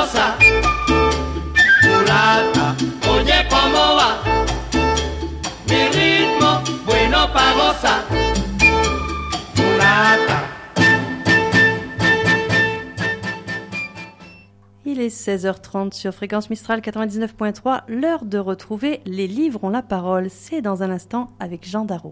pagosa, mulata, oye cómo va, mi ritmo bueno pagosa, mulata. Il est 16h30 sur Fréquence Mistral 99.3, l'heure de retrouver Les livres ont la parole. C'est dans un instant avec Jean Darrow.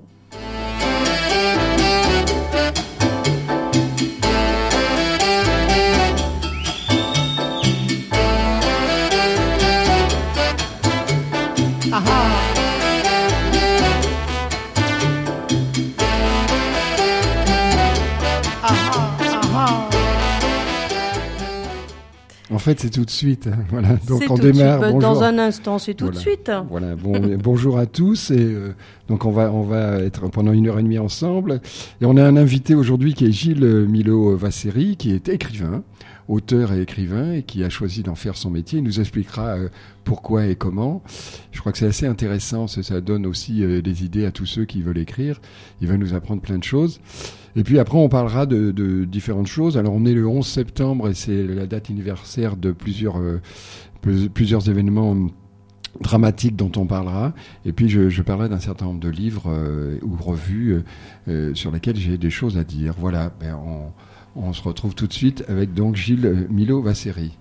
En fait, c'est tout de suite. Voilà. Donc c'est on tout de démarre. suite. Bonjour. Dans un instant, c'est tout de suite. Voilà. Bonjour à tous. Et donc on va être pendant 1h30 ensemble. Et on a un invité aujourd'hui qui est Gilles Milot-Vasseri, qui est écrivain, auteur et écrivain, et qui a choisi d'en faire son métier. Il nous expliquera pourquoi et comment. Je crois que c'est assez intéressant. Ça donne aussi des idées à tous ceux qui veulent écrire. Il va nous apprendre plein de choses. Et puis après, on parlera de différentes choses. Alors, on est le 11 septembre et c'est la date anniversaire de plusieurs événements dramatiques dont on parlera. Et puis, je parlerai d'un certain nombre de livres ou revues sur lesquels j'ai des choses à dire. Voilà, on se retrouve tout de suite avec donc Gilles Milot-Vasseri.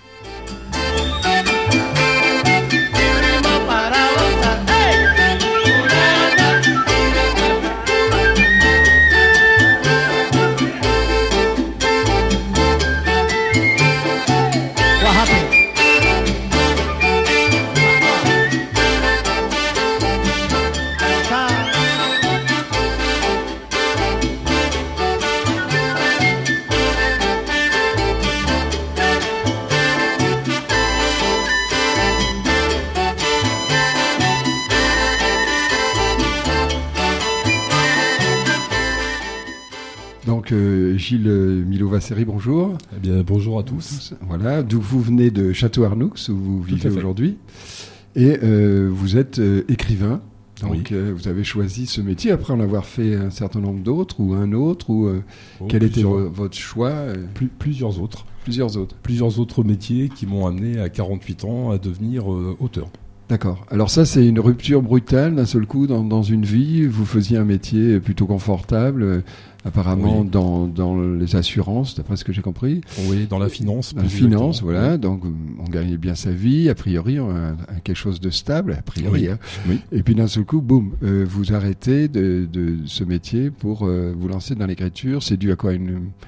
Donc Gilles Milot-Vasseri, bonjour. Eh bien, bonjour à tous. Voilà, d'où vous venez de Château-Arnoux, où vous vivez aujourd'hui. Et vous êtes écrivain. Donc vous avez choisi ce métier après en avoir fait un certain nombre d'autres ou un autre ou quel était votre choix Plusieurs autres. Plusieurs autres métiers qui m'ont amené à 48 ans à devenir auteur. D'accord. Alors ça, c'est une rupture brutale d'un seul coup dans une vie. Vous faisiez un métier plutôt confortable, apparemment dans les assurances, d'après ce que j'ai compris. Oui, dans la finance. La finance, voilà. Oui. Donc on gagnait bien sa vie, a priori, quelque chose de stable, a priori. Oui. Hein. Oui. Et puis d'un seul coup, boum, vous arrêtez de ce métier pour vous lancer dans l'écriture. C'est dû à quoi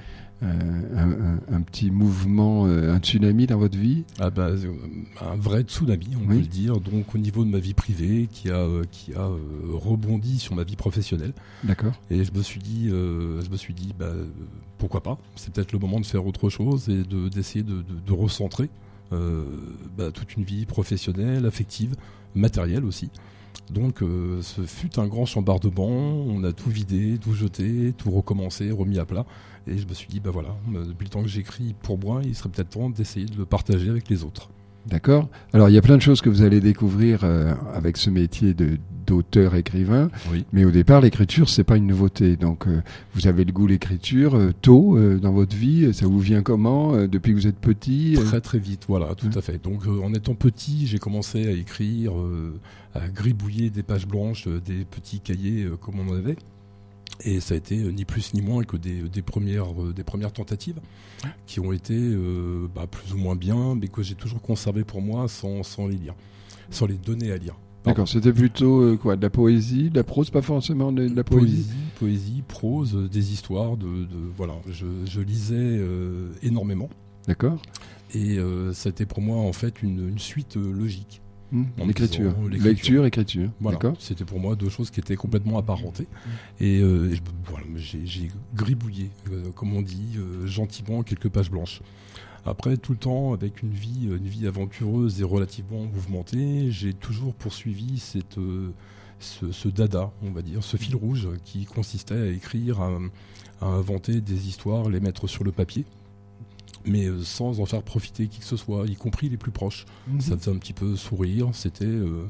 un petit mouvement, un tsunami dans votre vie? Un vrai tsunami, on peut le dire. Donc au niveau de ma vie privée, qui a rebondi sur ma vie professionnelle. D'accord. Et je me suis dit, pourquoi pas? C'est peut-être le moment de faire autre chose et d'essayer de recentrer toute une vie professionnelle, affective, matérielle aussi. Donc ce fut un grand chambardement, on a tout vidé, tout jeté, tout recommencé, remis à plat. Et je me suis dit, depuis le temps que j'écris pour moi, il serait peut-être temps d'essayer de le partager avec les autres. D'accord. Alors il y a plein de choses que vous allez découvrir avec ce métier d'auteur-écrivain. Oui. Mais au départ, l'écriture, c'est pas une nouveauté. Donc vous avez le goût de l'écriture tôt dans votre vie. Ça vous vient comment depuis que vous êtes petit? Très très vite, voilà, tout à fait. Donc en étant petit, j'ai commencé à écrire, à gribouiller des pages blanches, des petits cahiers comme on en avait. Et ça a été ni plus ni moins que des premières tentatives qui ont été plus ou moins bien, mais que j'ai toujours conservé pour moi sans les lire, sans les donner à lire. D'accord, c'était plutôt de la poésie, de la prose, pas forcément de la poésie. Poésie, prose, des histoires, voilà. Je lisais énormément. D'accord. Et c'était pour moi en fait une suite logique. L'écriture. Lecture, écriture. Voilà. D'accord. C'était pour moi deux choses qui étaient complètement apparentées. Et j'ai gribouillé, comme on dit, gentiment quelques pages blanches. Après, tout le temps, avec une vie aventureuse et relativement mouvementée, j'ai toujours poursuivi ce dada, on va dire, ce fil rouge qui consistait à écrire, à inventer des histoires, les mettre sur le papier, mais sans en faire profiter qui que ce soit, y compris les plus proches. Ça faisait un petit peu sourire, c'était...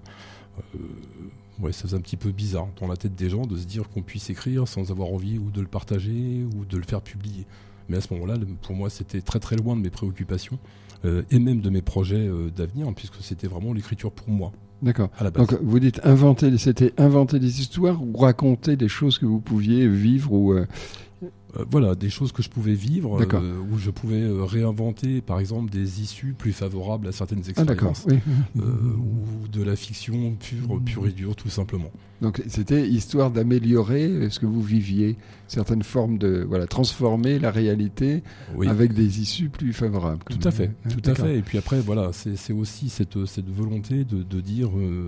ça faisait un petit peu bizarre dans la tête des gens de se dire qu'on puisse écrire sans avoir envie ou de le partager ou de le faire publier. Mais à ce moment-là, pour moi, c'était très très loin de mes préoccupations. et même de mes projets d'avenir, puisque c'était vraiment l'écriture pour moi. D'accord. À la base. Donc vous dites inventer des histoires ou raconter des choses que vous pouviez vivre ou voilà, des choses que je pouvais vivre, D'accord. où je pouvais réinventer, par exemple, des issues plus favorables à certaines Ah d'accord. expériences, Oui. ou de la fiction pure et dure, tout simplement. Donc c'était histoire d'améliorer ce que vous viviez, certaines formes de transformer la réalité Oui. avec des issues plus favorables. Tout à fait, tout à D'accord. fait. Et puis après, voilà, c'est aussi cette volonté de dire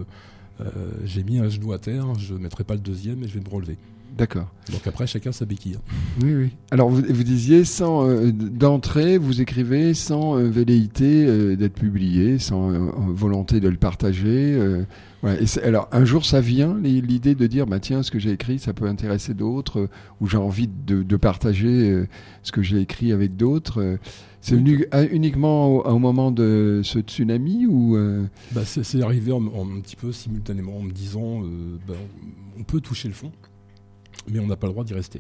j'ai mis un genou à terre, je ne mettrai pas le deuxième et je vais me relever. D'accord. Donc après, chacun sa béquille. Oui, oui. Alors vous disiez, sans d'entrée, vous écrivez sans velléité d'être publié, sans volonté de le partager. Voilà. Alors un jour, ça vient, l'idée de dire, bah tiens, ce que j'ai écrit, ça peut intéresser d'autres, ou j'ai envie de partager ce que j'ai écrit avec d'autres. C'est venu uniquement au moment de ce tsunami ou C'est arrivé un petit peu simultanément en me disant on peut toucher le fond, mais on n'a pas le droit d'y rester.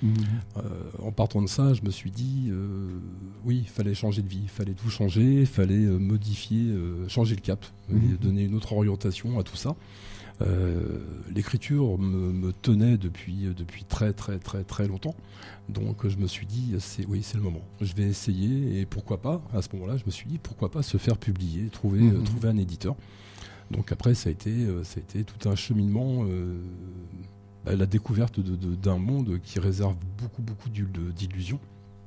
En partant de ça, je me suis dit oui, il fallait changer de vie, il fallait tout changer, il fallait modifier, changer le cap, et donner une autre orientation à tout ça. L'écriture me tenait depuis très très très très longtemps, donc je me suis dit c'est le moment, je vais essayer, et pourquoi pas, à ce moment-là je me suis dit pourquoi pas se faire publier, trouver un éditeur. Donc après ça a été tout un cheminement, la découverte d'un monde qui réserve beaucoup d'illusions.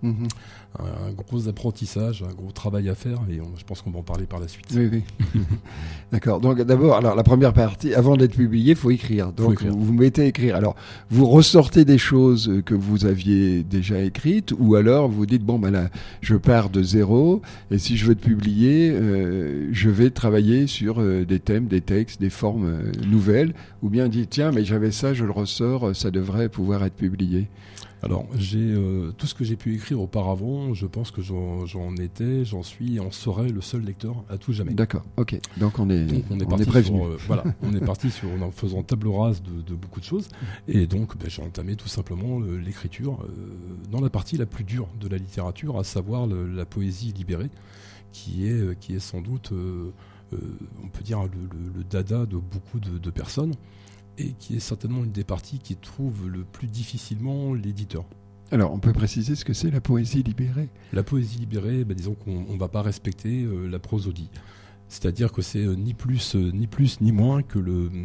Un gros apprentissage, un gros travail à faire, et je pense qu'on va en parler par la suite. Oui. D'accord. Donc d'abord, alors la première partie, avant d'être publié, il faut écrire. Donc vous vous mettez à écrire. Alors vous ressortez des choses que vous aviez déjà écrites, ou alors vous dites bon ben là, je pars de zéro, et si je veux te publier, je vais travailler sur des thèmes, des textes, des formes nouvelles, ou bien dit tiens mais j'avais ça, je le ressors, ça devrait pouvoir être publié. Alors, tout ce que j'ai pu écrire auparavant, je pense que j'en suis, en serai le seul lecteur à tout jamais. D'accord, ok. Donc on est parti prévenu. On est parti en faisant table rase de beaucoup de choses. Et donc, j'ai entamé tout simplement l'écriture dans la partie la plus dure de la littérature, à savoir la poésie libérée, qui est sans doute, on peut dire, le dada de beaucoup de personnes, et qui est certainement une des parties qui trouve le plus difficilement l'éditeur. Alors, on peut préciser ce que c'est la poésie libérée ? La poésie libérée, disons qu'on ne va pas respecter la prosodie. C'est-à-dire que c'est ni plus ni moins que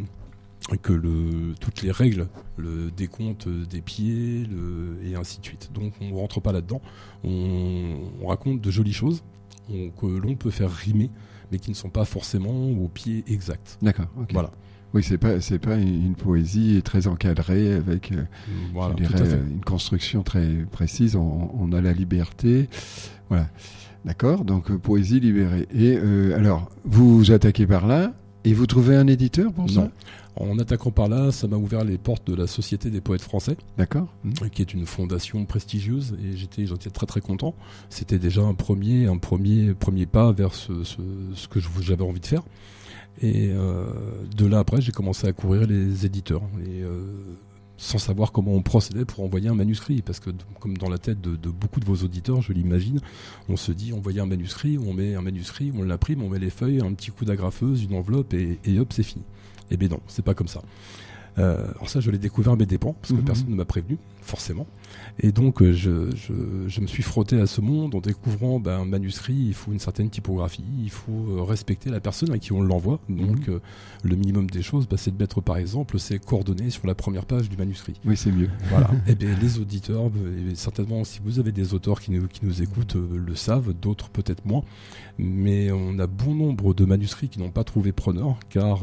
toutes les règles, le décompte des pieds, et ainsi de suite. Donc on ne rentre pas là-dedans. On raconte de jolies choses que l'on peut faire rimer, mais qui ne sont pas forcément au pied exact. D'accord, ok. Voilà. Oui, c'est pas une poésie très encadrée avec une construction très précise. On a la liberté, voilà. D'accord. Donc poésie libérée. Et alors, vous vous attaquez par là et vous trouvez un éditeur pour ça ? Non. En attaquant par là, ça m'a ouvert les portes de la Société des poètes français. D'accord. Qui est une fondation prestigieuse, et j'en étais très très content. C'était déjà un premier pas vers ce que j'avais envie de faire. Et de là après, j'ai commencé à courir les éditeurs, sans savoir comment on procédait pour envoyer un manuscrit, parce que comme dans la tête de beaucoup de vos auditeurs, je l'imagine, on se dit envoyer un manuscrit, on met un manuscrit, on l'imprime, on met les feuilles, un petit coup d'agrafeuse, une enveloppe, et hop, c'est fini. Eh bien non, c'est pas comme ça. Alors ça, je l'ai découvert à mes dépens, parce que personne ne m'a prévenu, forcément. Et donc, je me suis frotté à ce monde en découvrant un manuscrit, il faut une certaine typographie, il faut respecter la personne à qui on l'envoie. Donc, le minimum des choses, c'est de mettre, par exemple, ses coordonnées sur la première page du manuscrit. Oui, c'est mieux. Voilà. Et bien, les auditeurs, et certainement, si vous avez des auteurs qui nous écoutent, le savent, d'autres peut-être moins. Mais on a bon nombre de manuscrits qui n'ont pas trouvé preneur, car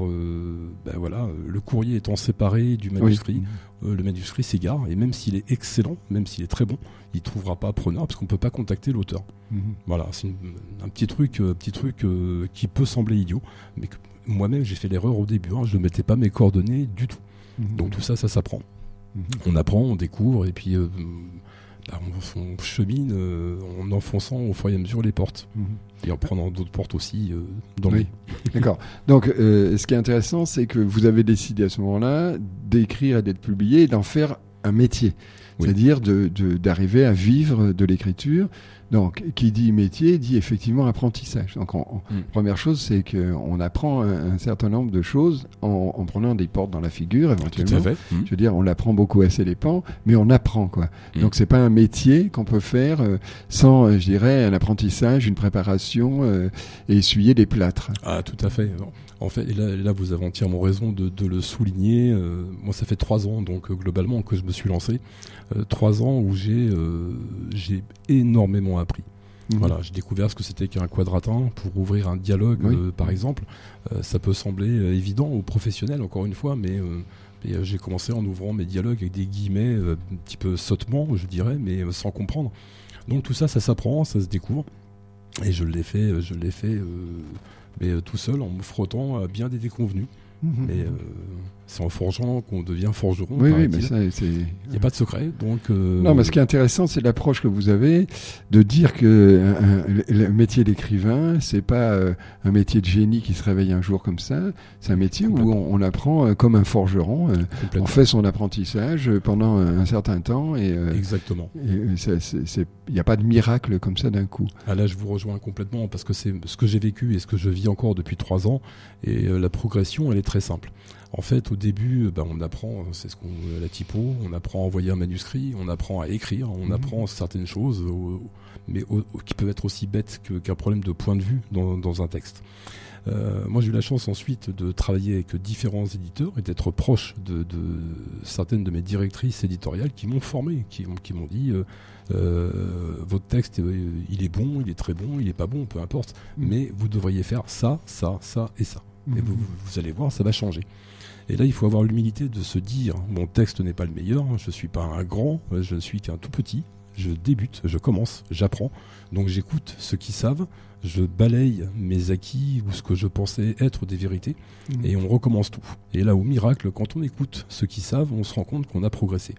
le courrier étant séparé du manuscrit, le manuscrit s'égare, et même s'il est excellent, même s'il est très bon, il ne trouvera pas preneur parce qu'on ne peut pas contacter l'auteur. Voilà, c'est un petit truc qui peut sembler idiot, mais que moi-même j'ai fait l'erreur au début, je ne mettais pas mes coordonnées du tout. Donc tout ça s'apprend. On apprend, on découvre, et puis on chemine en enfonçant au fur et à mesure les portes. Et en prenant d'autres portes aussi dans le... D'accord. Donc, ce qui est intéressant, c'est que vous avez décidé à ce moment-là d'écrire et d'être publié et d'en faire un métier. Oui. C'est-à-dire d'arriver à vivre de l'écriture. Donc, qui dit métier, dit effectivement apprentissage. Donc, première chose, c'est qu'on apprend un certain nombre de choses en prenant des portes dans la figure, éventuellement. Tout à fait. Je veux dire, on apprend beaucoup à ses dépens, mais on apprend, quoi. Donc, c'est pas un métier qu'on peut faire sans, je dirais, un apprentissage, une préparation et essuyer des plâtres. Ah, tout à fait. En fait, et là, vous avez entièrement raison de le souligner. Moi, ça fait 3 ans, donc globalement, que je me suis lancé. 3 ans où j'ai énormément appris. Voilà, j'ai découvert ce que c'était qu'un quadratin pour ouvrir un dialogue, par exemple. Ça peut sembler évident aux professionnels, encore une fois, mais j'ai commencé en ouvrant mes dialogues avec des guillemets un petit peu sottement, je dirais, mais sans comprendre. Donc tout ça, ça s'apprend, ça se découvre. Et je l'ai fait mais tout seul, en me frottant à bien des déconvenus. Mais c'est en forgeant qu'on devient forgeron. Oui, mais ça, c'est... Il n'y a pas de secret, donc... Non, mais ce qui est intéressant, c'est l'approche que vous avez de dire que le métier d'écrivain, c'est pas un métier de génie qui se réveille un jour comme ça. C'est un métier où on apprend comme un forgeron. On fait son apprentissage pendant un certain temps. Exactement. Il n'y a pas de miracle comme ça d'un coup. Ah là, je vous rejoins complètement, parce que c'est ce que j'ai vécu et ce que je vis encore depuis 3 ans. Et la progression, elle est très simple. En fait, au début, on apprend, la typo, on apprend à envoyer un manuscrit, on apprend à écrire, on apprend certaines choses, mais qui peuvent être aussi bêtes qu'un problème de point de vue dans un texte. Moi, j'ai eu la chance ensuite de travailler avec différents éditeurs et d'être proche de certaines de mes directrices éditoriales qui m'ont formé, qui m'ont dit votre texte, il est bon, il est très bon, il est pas bon, peu importe, mais vous devriez faire ça, ça, ça et ça. Et vous allez voir, ça va changer. Et là, il faut avoir l'humilité de se dire, mon texte n'est pas le meilleur, je ne suis pas un grand, je ne suis qu'un tout petit, je débute, je commence, j'apprends. Donc j'écoute ceux qui savent, je balaye mes acquis ou ce que je pensais être des vérités, et on recommence tout. Et là, au miracle, quand on écoute ceux qui savent, on se rend compte qu'on a progressé.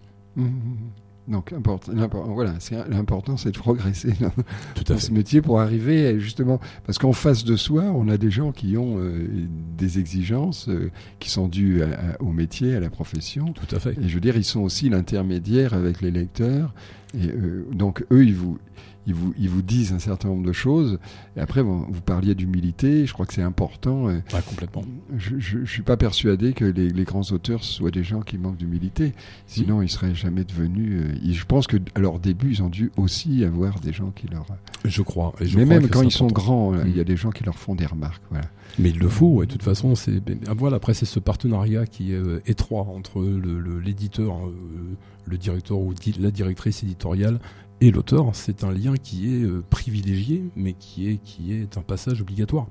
Donc voilà, l'important, c'est de progresser dans ce métier pour arriver justement, parce qu'en face de soi, on a des gens qui ont des exigences qui sont dues au métier, à la profession. Tout à fait. Et je veux dire, ils sont aussi l'intermédiaire avec les lecteurs. Et donc eux, ils vous disent un certain nombre de choses. Et après, vous parliez d'humilité. Je crois que c'est important. Complètement. Je suis pas persuadé que les grands auteurs soient des gens qui manquent d'humilité. Sinon, ils seraient jamais devenus... je pense que à leur début, ils ont dû aussi avoir des gens qui leur... Je crois. Mais même quand ils sont grands, il y a des gens qui leur font des remarques. Voilà. Mais il le faut, de toute façon. Voilà, après, c'est ce partenariat qui est étroit entre l'éditeur, le directeur ou la directrice éditoriale et l'auteur. C'est un lien qui est privilégié, mais qui est un passage obligatoire.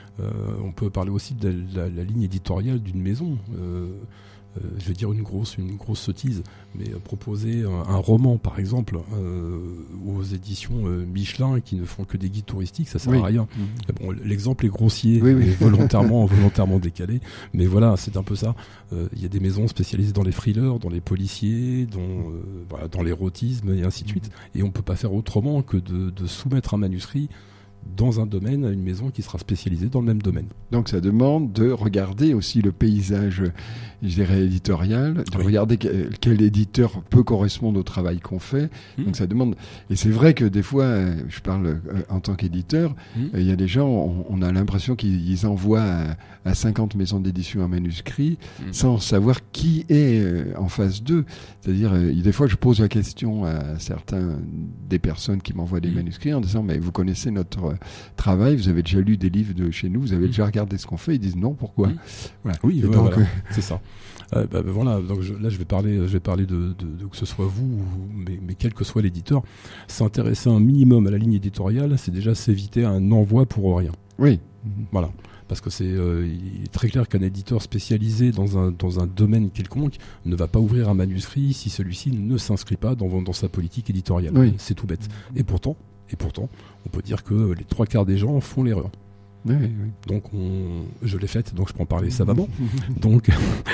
On peut parler aussi de la ligne éditoriale d'une maison. Je vais dire une grosse sottise, mais proposer un roman, par exemple, aux éditions Michelin qui ne font que des guides touristiques, ça sert à rien. Bon, l'exemple est grossier, et volontairement décalé, mais voilà, c'est un peu ça. Il y a des maisons spécialisées dans les thrillers, dans les policiers, dans l'érotisme et ainsi de suite, et on peut pas faire autrement que de soumettre un manuscrit dans un domaine à une maison qui sera spécialisée dans le même domaine. Donc ça demande de regarder aussi le paysage, je dirais, éditorial, de regarder quel éditeur peut correspondre au travail qu'on fait. Donc ça demande... Et c'est vrai que des fois, je parle en tant qu'éditeur, il y a des gens, on a l'impression qu'ils envoient à 50 maisons d'édition un manuscrit sans savoir qui est en face d'eux. C'est-à-dire, des fois, je pose la question à certains des personnes qui m'envoient des manuscrits en disant, mais vous connaissez notre travail, vous avez déjà lu des livres de chez nous, vous avez déjà regardé ce qu'on fait. Ils disent non, pourquoi? Voilà. Oui, donc, voilà. C'est ça. Voilà, donc là je vais parler de que ce soit vous, mais quel que soit l'éditeur, s'intéresser un minimum à la ligne éditoriale, c'est déjà s'éviter un envoi pour rien. Oui. Voilà. Parce que il est très clair qu'un éditeur spécialisé dans un domaine quelconque ne va pas ouvrir un manuscrit si celui-ci ne s'inscrit pas dans sa politique éditoriale. Oui. C'est tout bête. Et pourtant, on peut dire que les 3/4 des gens font l'erreur. Oui. Donc je l'ai faite, donc je peux en parler savamment. Donc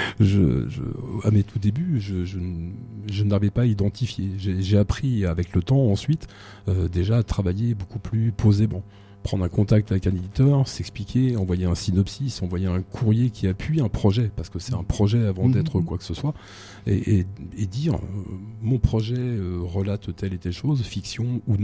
à mes tout débuts, je n'arrivais pas à identifier. J'ai appris avec le temps ensuite déjà à travailler beaucoup plus posément. Prendre un contact avec un éditeur, s'expliquer, envoyer un synopsis, envoyer un courrier qui appuie un projet, parce que c'est un projet avant d'être quoi que ce soit, et dire mon projet relate telle et telle chose, fiction ou non,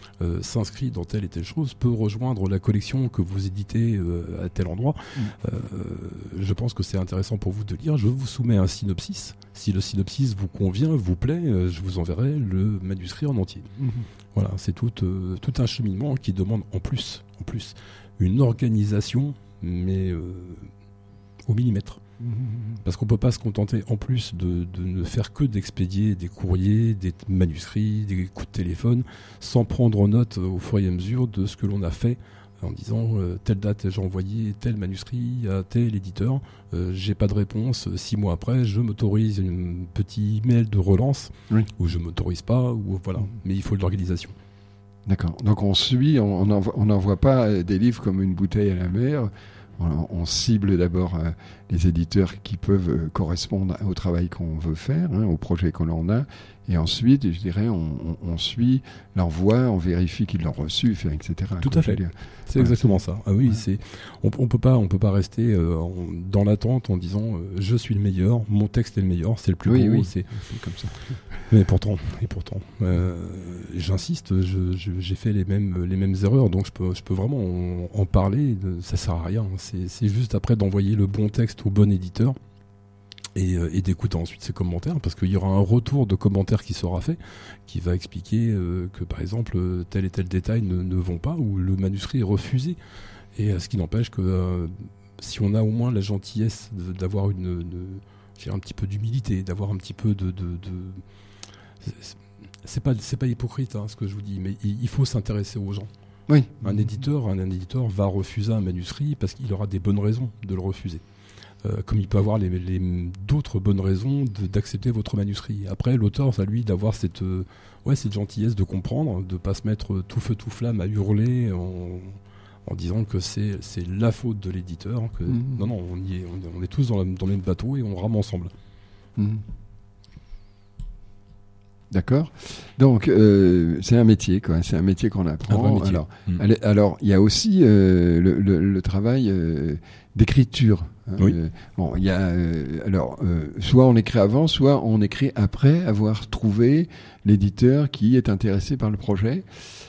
s'inscrit dans telle et telle chose, peut rejoindre la collection que vous éditez à tel endroit. Je pense que c'est intéressant pour vous de lire. Je vous soumets un synopsis. Si le synopsis vous convient, vous plaît, je vous enverrai le manuscrit en entier. Voilà, c'est tout un cheminement qui demande en plus une organisation, mais au millimètre. Parce qu'on ne peut pas se contenter en plus de ne faire que d'expédier des courriers, des manuscrits, des coups de téléphone, sans prendre note au fur et à mesure de ce que l'on a fait, en disant telle date j'ai envoyé tel manuscrit à tel éditeur, j'ai pas de réponse, 6 mois après je m'autorise un petit email de relance, ou je m'autorise pas, ou voilà. Mais il faut de l'organisation. D'accord. Donc on suit, on n'envoie pas des livres comme une bouteille à la mer. On cible d'abord les éditeurs qui peuvent correspondre au travail qu'on veut faire, au projet qu'on en a, et ensuite, je dirais, on suit l'envoi, on vérifie qu'ils l'ont reçu, etc. Tout à fait. C'est exactement ça. Ah oui, on peut pas rester dans l'attente en disant je suis le meilleur, mon texte est le meilleur, c'est le plus beau. Oui, c'est comme ça. Mais pourtant, j'insiste, j'ai fait les mêmes erreurs, donc je peux vraiment en parler. Ça sert à rien. C'est juste après d'envoyer le bon texte au bon éditeur et d'écouter ensuite ses commentaires, parce qu'il y aura un retour de commentaires qui sera fait, qui va expliquer que par exemple tel et tel détail ne vont pas, ou le manuscrit est refusé. Et ce qui n'empêche que si on a au moins la gentillesse d'avoir un petit peu d'humilité, d'avoir un petit peu de c'est pas hypocrite ce que je vous dis, mais il faut s'intéresser aux gens. Oui. Un éditeur va refuser un manuscrit parce qu'il aura des bonnes raisons de le refuser. Comme il peut avoir d'autres bonnes raisons d'accepter votre manuscrit. Après, l'auteur, c'est à lui d'avoir cette gentillesse de comprendre, de ne pas se mettre tout feu tout flamme à hurler en disant que c'est la faute de l'éditeur. Non, on est tous dans le même bateau et on rame ensemble. D'accord. Donc, c'est un métier, quoi. C'est un métier qu'on apprend. Alors, il y a aussi le travail d'écriture. Oui. Il y a soit on écrit avant, soit on écrit après avoir trouvé l'éditeur qui est intéressé par le projet.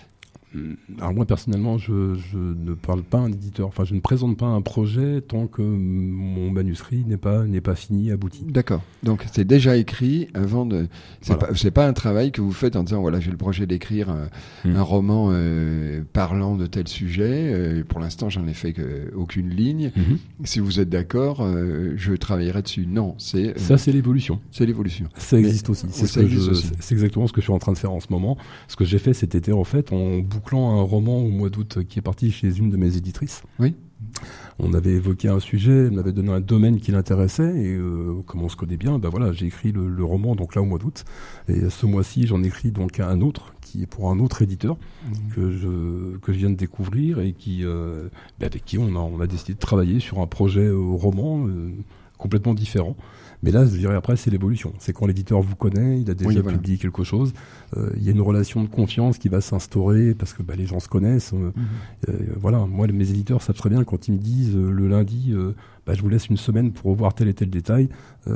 Alors moi personnellement, je ne parle pas à un éditeur. Enfin, je ne présente pas un projet tant que mon manuscrit n'est pas fini, abouti. D'accord. Donc c'est déjà écrit avant de. C'est pas un travail que vous faites en disant voilà, j'ai le projet d'écrire un roman parlant de tel sujet. Pour l'instant, j'en ai fait aucune ligne. Si vous êtes d'accord, je travaillerai dessus. Non, ça c'est l'évolution. C'est l'évolution. Ça existe aussi. C'est exactement ce que je suis en train de faire en ce moment. Ce que j'ai fait cet été en fait, en bouclant un roman au mois d'août qui est parti chez une de mes éditrices. Oui. On avait évoqué un sujet, elle m'avait donné un domaine qui l'intéressait et comme on se connaît bien, j'ai écrit le roman donc là au mois d'août, et ce mois-ci j'en écris donc un autre qui est pour un autre éditeur que je viens de découvrir et qui avec qui on a décidé de travailler sur un projet roman complètement différent. Mais là, je dirais après, c'est l'évolution. C'est quand l'éditeur vous connaît, il a déjà publié quelque chose. Il y a une relation de confiance qui va s'instaurer parce que les gens se connaissent. Voilà, moi, mes éditeurs savent très bien quand ils me disent le lundi, je vous laisse une semaine pour revoir tel et tel détail.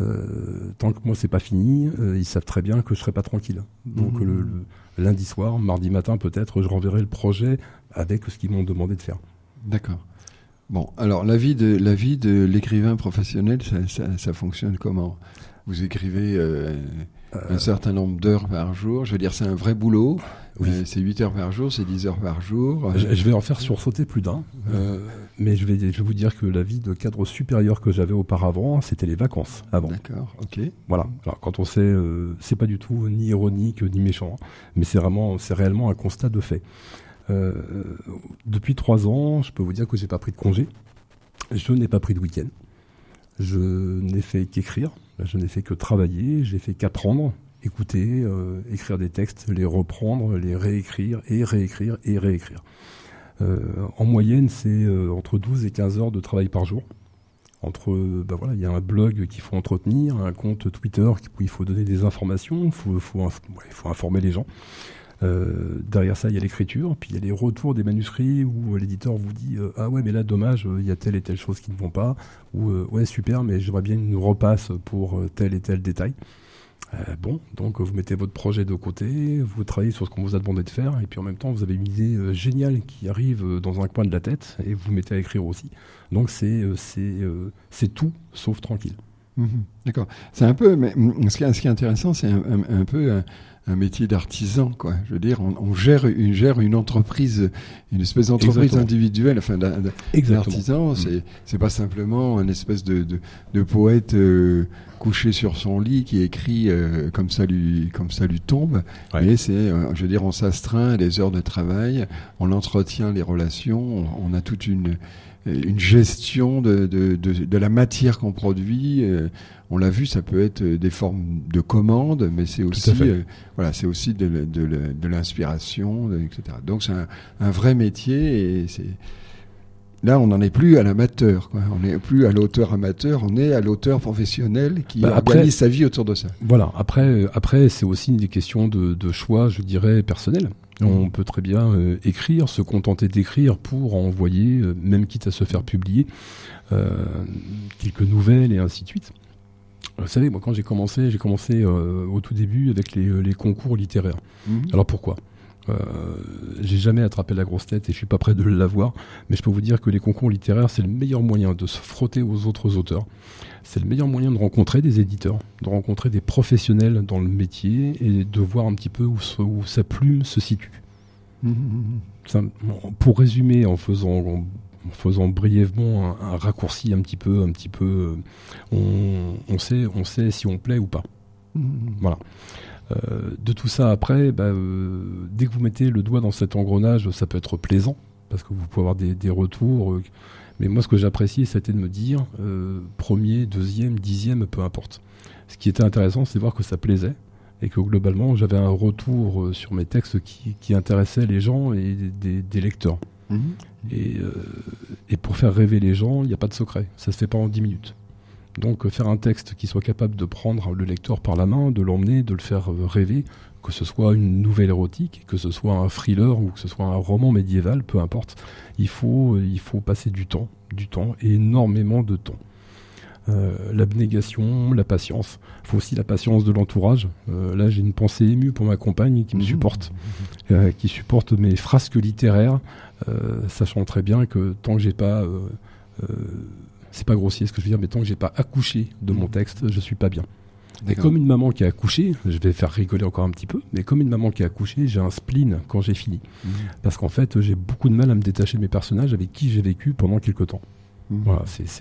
Tant que moi, c'est pas fini, ils savent très bien que je serai pas tranquille. Donc le lundi soir, mardi matin peut-être, je renverrai le projet avec ce qu'ils m'ont demandé de faire. D'accord. Bon, alors la vie de l'écrivain professionnel, ça fonctionne comment ? Vous écrivez un certain nombre d'heures par jour. Je veux dire, c'est un vrai boulot. Oui. C'est 8 heures par jour, c'est 10 heures par jour. Je vais en faire sursauter plus d'un. Mais je vais vous dire que la vie de cadre supérieur que j'avais auparavant, c'était les vacances avant. D'accord, ok. Voilà. Alors quand on sait, c'est pas du tout ni ironique ni méchant, mais c'est réellement un constat de fait. Depuis 3 ans, je peux vous dire que j'ai pas pris de congé. Je n'ai pas pris de week-end. Je n'ai fait qu'écrire. Je n'ai fait que travailler. J'ai fait qu'apprendre, écouter, écrire des textes, les reprendre, les réécrire et réécrire et réécrire. En moyenne, c'est entre 12 et 15 heures de travail par jour. Il y a un blog qu'il faut entretenir, un compte Twitter où il faut donner des informations, il faut informer les gens. Derrière ça, il y a l'écriture, puis il y a les retours des manuscrits où l'éditeur vous dit ah ouais mais là dommage, il y a telle et telle chose qui ne vont pas, ou ouais super mais j'aimerais bien une repasse pour tel et tel détail. Donc vous mettez votre projet de côté, vous travaillez sur ce qu'on vous a demandé de faire, et puis en même temps vous avez une idée géniale qui arrive dans un coin de la tête, et vous vous mettez à écrire aussi. Donc c'est tout sauf tranquille. D'accord. C'est un peu, mais ce qui est intéressant, c'est un peu un métier d'artisan, quoi. Je veux dire, on gère une entreprise, une espèce d'entreprise Exactement. individuelle, enfin d'artisan. C'est pas simplement une espèce de poète couché sur son lit qui écrit comme ça lui tombe. Ouais. Mais c'est, je veux dire, on s'astreint à des heures de travail, on entretient les relations, on a toute une gestion de la matière qu'on produit. On l'a vu, ça peut être des formes de commandes, mais c'est aussi, c'est aussi de l'inspiration, etc. Donc c'est un vrai métier, et là on n'en est plus à l'amateur, quoi. On n'est plus à l'auteur amateur, on est à l'auteur professionnel qui organise sa vie autour de ça. Voilà. Après, c'est aussi des questions de choix, je dirais, personnels. On peut très bien écrire, se contenter d'écrire pour envoyer, même quitte à se faire publier, quelques nouvelles et ainsi de suite. Vous savez, moi quand j'ai commencé au tout début avec les concours littéraires. Alors pourquoi ? J'ai jamais attrapé la grosse tête et je suis pas prêt de l'avoir, mais je peux vous dire que les concours littéraires, c'est le meilleur moyen de se frotter aux autres auteurs. C'est le meilleur moyen de rencontrer des éditeurs, de rencontrer des professionnels dans le métier et de voir un petit peu où sa plume se situe. Pour résumer, en faisant brièvement un raccourci un petit peu, on sait si on plaît ou pas. Voilà. De tout ça après, dès que vous mettez le doigt dans cet engrenage, ça peut être plaisant parce que vous pouvez avoir des retours. Mais moi, ce que j'apprécie, c'était de me dire premier, deuxième, 10e, peu importe. Ce qui était intéressant, c'est de voir que ça plaisait et que globalement, j'avais un retour sur mes textes qui intéressait les gens et des lecteurs. Et pour faire rêver les gens, il n'y a pas de secret. Ça se fait pas en 10 minutes. Donc faire un texte qui soit capable de prendre le lecteur par la main, de l'emmener, de le faire rêver, que ce soit une nouvelle érotique, que ce soit un thriller ou que ce soit un roman médiéval, peu importe, il faut passer du temps, et énormément de temps. L'abnégation, la patience. Il faut aussi la patience de l'entourage. Là, j'ai une pensée émue pour ma compagne qui me supporte, qui supporte mes frasques littéraires, sachant très bien que tant que j'ai pas... c'est pas grossier ce que je veux dire, mais tant que j'ai pas accouché de mon texte, je suis pas bien. Et comme une maman qui a accouché, je vais faire rigoler encore un petit peu, mais comme une maman qui a accouché, j'ai un spleen quand j'ai fini. Parce qu'en fait, j'ai beaucoup de mal à me détacher de mes personnages avec qui j'ai vécu pendant quelques temps. Voilà,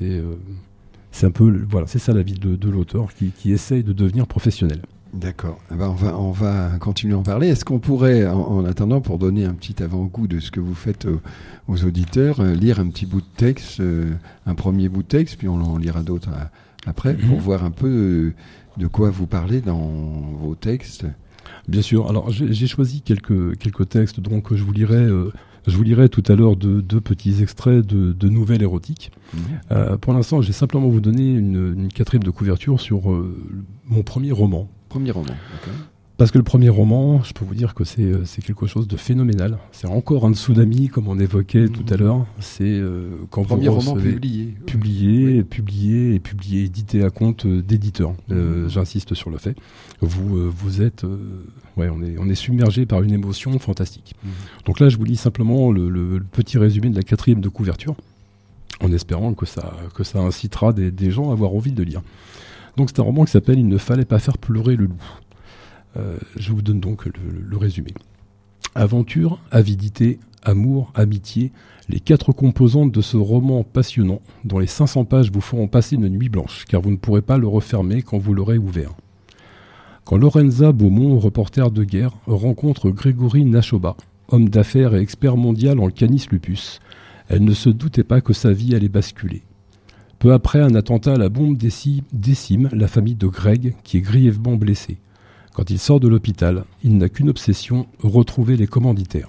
c'est un peu, voilà, c'est ça la vie de l'auteur qui essaye de devenir professionnel. D'accord. On va continuer à en parler. Est-ce qu'on pourrait, en attendant, pour donner un petit avant-goût de ce que vous faites aux auditeurs, lire un petit bout de texte, un premier bout de texte, puis on en lira d'autres après, pour voir un peu de quoi vous parlez dans vos textes? Bien sûr. Alors, j'ai choisi quelques textes, donc je vous lirai tout à l'heure deux petits extraits de nouvelles érotiques. Pour l'instant, je vais simplement vous donner une quatrième de couverture sur mon premier roman. Premier roman, d'accord. Parce que le premier roman, je peux vous dire que c'est quelque chose de phénoménal. C'est encore un tsunami, comme on évoquait tout à l'heure. C'est quand premier vous roman publié, édité à compte d'éditeur. J'insiste sur le fait. Vous êtes, on est submergé par une émotion fantastique. Donc là, je vous lis simplement le petit résumé de la quatrième de couverture, en espérant que ça incitera des gens à avoir envie de lire. Donc c'est un roman qui s'appelle « Il ne fallait pas faire pleurer le loup ». Je vous donne donc le résumé. Aventure, avidité, amour, amitié, les 4 composantes de ce roman passionnant, dont les 500 pages vous feront passer une nuit blanche, car vous ne pourrez pas le refermer quand vous l'aurez ouvert. Quand Lorenza Beaumont, reporter de guerre, rencontre Grégory Nachoba, homme d'affaires et expert mondial en canis lupus, elle ne se doutait pas que sa vie allait basculer. Peu après, un attentat à la bombe décime la famille de Greg, qui est grièvement blessé. Quand il sort de l'hôpital, il n'a qu'une obsession, retrouver les commanditaires.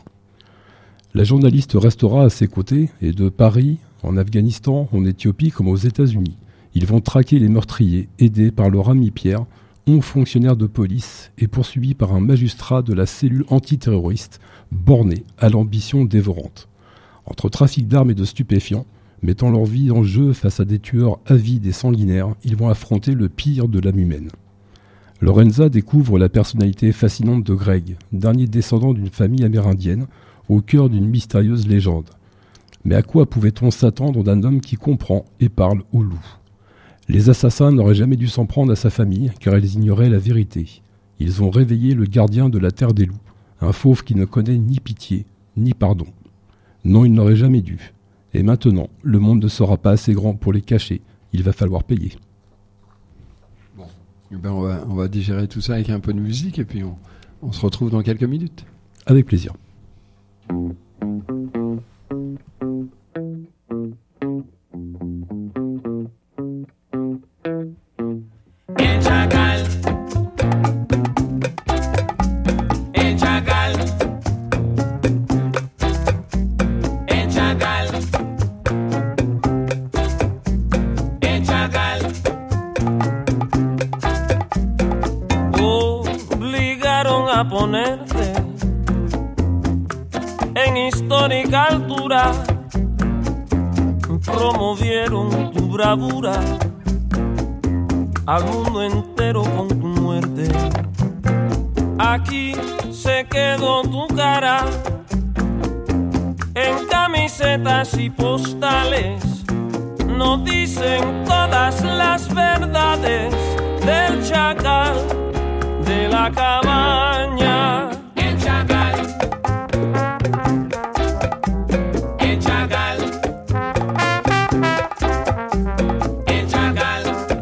La journaliste restera à ses côtés, et de Paris, en Afghanistan, en Éthiopie comme aux États-Unis, ils vont traquer les meurtriers, aidés par leur ami Pierre, 11 fonctionnaires de police, et poursuivis par un magistrat de la cellule antiterroriste, borné à l'ambition dévorante. Entre trafic d'armes et de stupéfiants, mettant leur vie en jeu face à des tueurs avides et sanguinaires, ils vont affronter le pire de l'âme humaine. Lorenza découvre la personnalité fascinante de Greg, dernier descendant d'une famille amérindienne, au cœur d'une mystérieuse légende. Mais à quoi pouvait-on s'attendre d'un homme qui comprend et parle au loup ? Les assassins n'auraient jamais dû s'en prendre à sa famille, car ils ignoraient la vérité. Ils ont réveillé le gardien de la terre des loups, un fauve qui ne connaît ni pitié, ni pardon. Non, il n'aurait jamais dû. Et maintenant, le monde ne sera pas assez grand pour les cacher. Il va falloir payer. Ben on va digérer tout ça avec un peu de musique et puis on se retrouve dans quelques minutes. Avec plaisir. Ponerte en histórica altura, promovieron tu bravura al mundo entero con tu muerte. Aquí se quedó tu cara en camisetas y postales, no dicen todas las verdades del chacal de la cabaña. El chacal, el chacal, el chacal,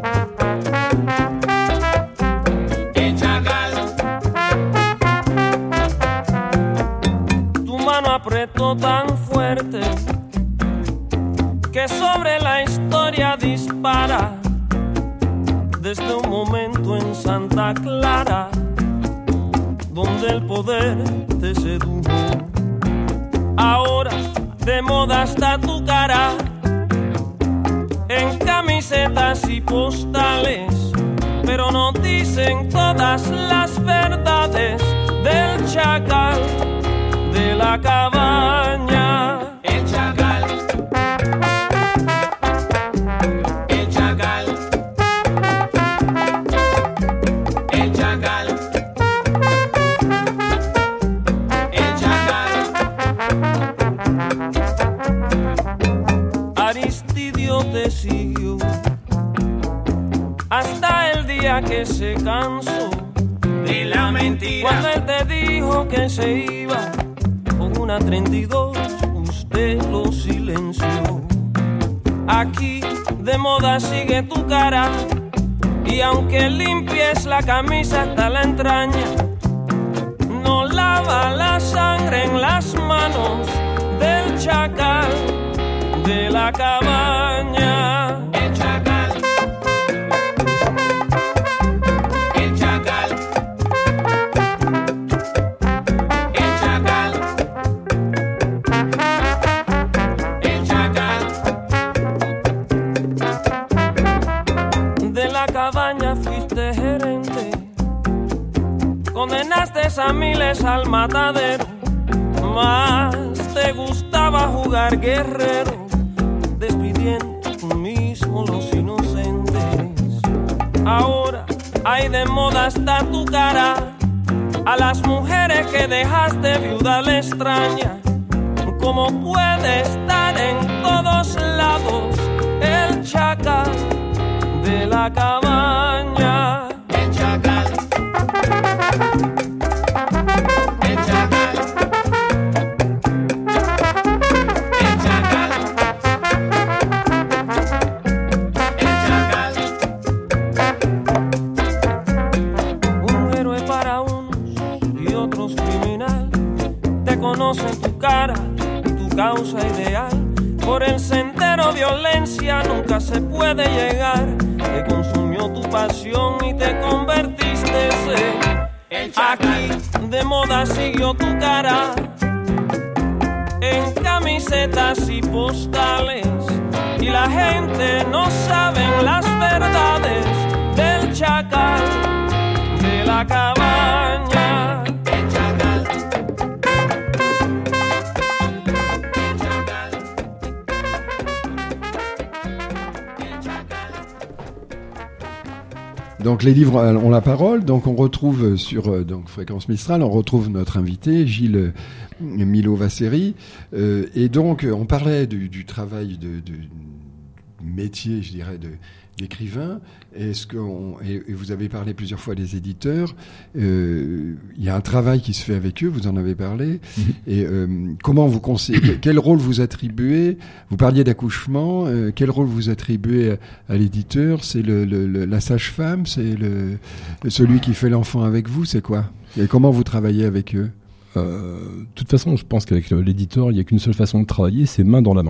el chacal. Tu mano apretó tan fuerte que sobre la historia dispara. Desde un momento en Santa Clara, donde el poder te sedujo, ahora de moda está tu cara, en camisetas y postales, pero no dicen todas las verdades del chacal de la cabaña. El chacal, el chacal. Te siguió hasta el día que se cansó de la mentira. Cuando él te dijo que se iba con una 32, usted lo silenció. Aquí de moda sigue tu cara, y aunque limpies la camisa hasta la entraña, no lava la sangre en las manos del chacal de la cabaña. El chacal, el chacal, el chacal, el chacal. De la cabaña fuiste gerente, condenaste a miles al matadero, más te gustaba jugar guerrero, despidiendo tú mismo los inocentes. Ahora, ay, de moda está tu cara, a las mujeres que dejaste viuda le extraña. ¿Cómo puede estar en todos lados el chacal de la cabaña? El chacal, el chacal, el chacal, el chacal. Un héroe para unos y otros criminal, te conocen tu cara y tu causa ideal. Por el sendero violencia nunca se puede llegar, te consumió tu pasión y te convertiste en el chacal. Aquí de moda siguió tu cara, en camisetas y postales, y la gente no sabe las verdades del chacal de la cabaña. El chacal, Donc les livres ont la parole. Donc on retrouve sur donc Fréquence Mistral, on retrouve notre invité Gilles Milot-Vasseri. Et donc on parlait du travail de métier, je dirais, d'écrivain. Et vous avez parlé plusieurs fois des éditeurs. Il y a un travail qui se fait avec eux, vous en avez parlé. Et comment vous conseillez, quel rôle vous attribuez? Vous parliez d'accouchement, quel rôle vous attribuez à l'éditeur? C'est la sage-femme? C'est celui qui fait l'enfant avec vous? C'est quoi? Et comment vous travaillez avec eux? De toute façon, je pense qu'avec l'éditeur, il n'y a qu'une seule façon de travailler, c'est main dans la main.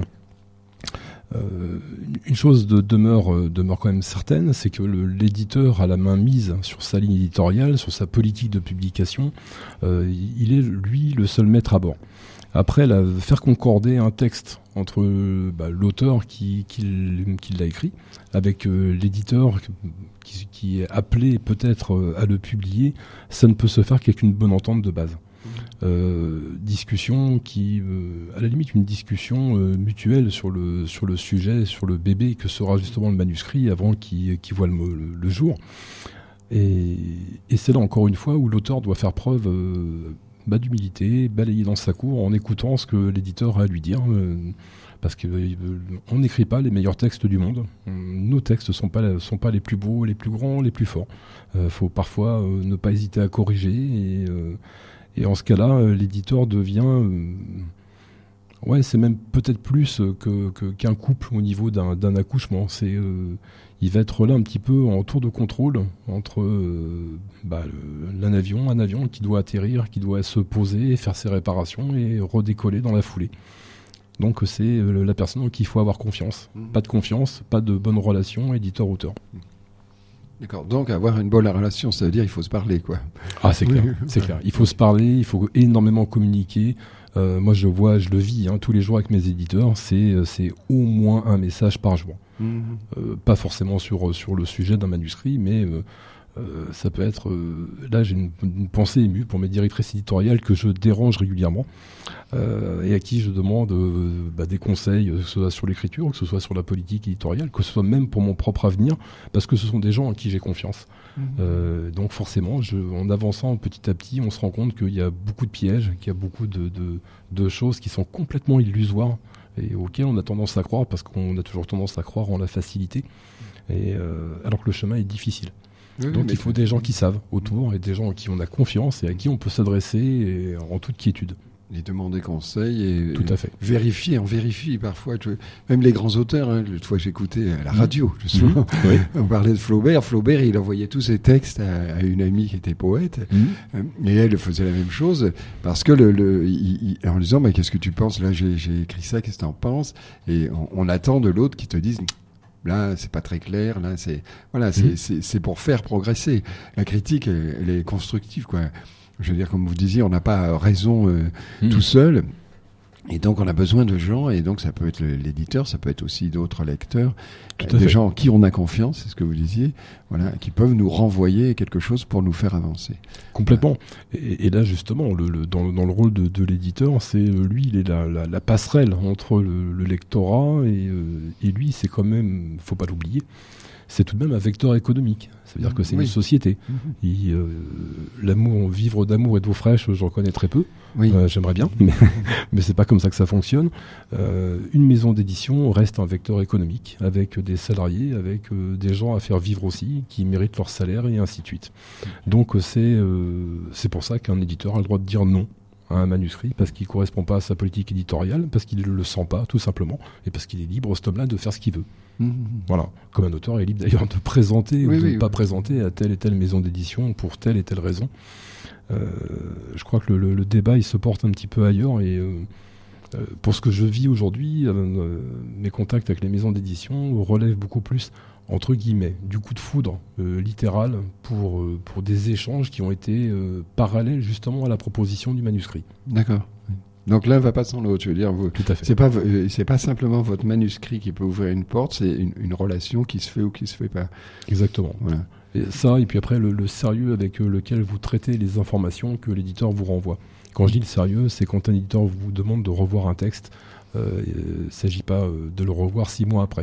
Une chose demeure quand même certaine, c'est que l'éditeur a la main mise sur sa ligne éditoriale, sur sa politique de publication. Il est, lui, le seul maître à bord. Après, faire concorder un texte entre l'auteur qui l'a écrit, avec l'éditeur qui est appelé peut-être à le publier, ça ne peut se faire qu'avec une bonne entente de base. Discussion qui, à la limite, une discussion mutuelle sur le sujet, sur le bébé que sera justement le manuscrit avant qu'il voit le jour. Et c'est là encore une fois où l'auteur doit faire preuve d'humilité, balayer dans sa cour en écoutant ce que l'éditeur a à lui dire. Parce qu'on n'écrit pas les meilleurs textes du monde. Nos textes sont pas les plus beaux, les plus grands, les plus forts. Faut parfois ne pas hésiter à corriger et en ce cas-là, l'éditeur devient... c'est même peut-être plus qu'un couple au niveau d'un accouchement. Il va être là un petit peu en tour de contrôle entre un avion qui doit atterrir, qui doit se poser, faire ses réparations et redécoller dans la foulée. Donc c'est la personne en qui il faut avoir confiance. Pas de confiance, pas de bonne relation éditeur-auteur. D'accord, donc avoir une bonne relation, ça veut dire qu'il faut se parler, quoi. Ah, c'est clair, c'est clair. Il faut se parler, il faut énormément communiquer. Moi, je le vis tous les jours avec mes éditeurs, c'est au moins un message par jour. Pas forcément sur le sujet d'un manuscrit, mais ça peut être... là, j'ai une pensée émue pour mes directrices éditoriales que je dérange régulièrement et à qui je demande des conseils, que ce soit sur l'écriture, que ce soit sur la politique éditoriale, que ce soit même pour mon propre avenir, parce que ce sont des gens en qui j'ai confiance. Donc forcément, en avançant petit à petit, on se rend compte qu'il y a beaucoup de pièges, qu'il y a beaucoup de choses qui sont complètement illusoires et auxquelles on a tendance à croire, parce qu'on a toujours tendance à croire en la facilité, alors que le chemin est difficile. Donc il faut des gens qui savent autour et des gens en qui on a confiance et à qui on peut s'adresser en toute quiétude. Et demander conseil et tout à fait. Vérifier, on vérifie parfois. Même les grands auteurs, l'autre fois j'écoutais à la radio, justement, on parlait de Flaubert. Flaubert, il envoyait tous ses textes à une amie qui était poète et elle faisait la même chose parce que en lui disant qu'est-ce que tu penses, là j'ai écrit ça, qu'est-ce que tu en penses, et on attend de l'autre qui te dise là, c'est pas très clair. Là, c'est pour faire progresser. La critique, elle est constructive, quoi. Je veux dire, comme vous disiez, on n'a pas raison tout seul. Et donc, on a besoin de gens. Et donc, ça peut être l'éditeur, ça peut être aussi d'autres lecteurs, des gens en qui on a confiance, c'est ce que vous disiez, voilà, qui peuvent nous renvoyer quelque chose pour nous faire avancer. Complètement. Et là, justement, dans le rôle de l'éditeur, c'est lui, il est la passerelle entre le lectorat et lui, c'est quand même, faut pas l'oublier, c'est tout de même un vecteur économique. Ça veut dire que c'est une société. L'amour, vivre d'amour et d'eau fraîche, j'en connais très peu. J'aimerais bien, mais c'est pas comme ça que ça fonctionne. Une maison d'édition reste un vecteur économique, avec des salariés, avec des gens à faire vivre aussi, qui méritent leur salaire et ainsi de suite. Donc c'est pour ça qu'un éditeur a le droit de dire non à un manuscrit, parce qu'il ne correspond pas à sa politique éditoriale, parce qu'il ne le sent pas, tout simplement, et parce qu'il est libre, cet homme-là, de faire ce qu'il veut. Voilà. Comme un auteur est libre d'ailleurs de présenter ou de ne pas présenter à telle et telle maison d'édition pour telle et telle raison. Je crois que le débat, il se porte un petit peu ailleurs, et pour ce que je vis aujourd'hui, mes contacts avec les maisons d'édition relèvent beaucoup plus, entre guillemets, du coup de foudre littéral pour des échanges qui ont été parallèles justement à la proposition du manuscrit. D'accord. Donc l'un va pas sans l'autre, je veux dire. Tout à fait. C'est pas simplement votre manuscrit qui peut ouvrir une porte, c'est une relation qui se fait ou qui se fait pas. Exactement. Voilà. Et ça, et puis après le sérieux avec lequel vous traitez les informations que l'éditeur vous renvoie. Quand je dis le sérieux, c'est quand un éditeur vous demande de revoir un texte, il ne s'agit pas de le revoir 6 mois après.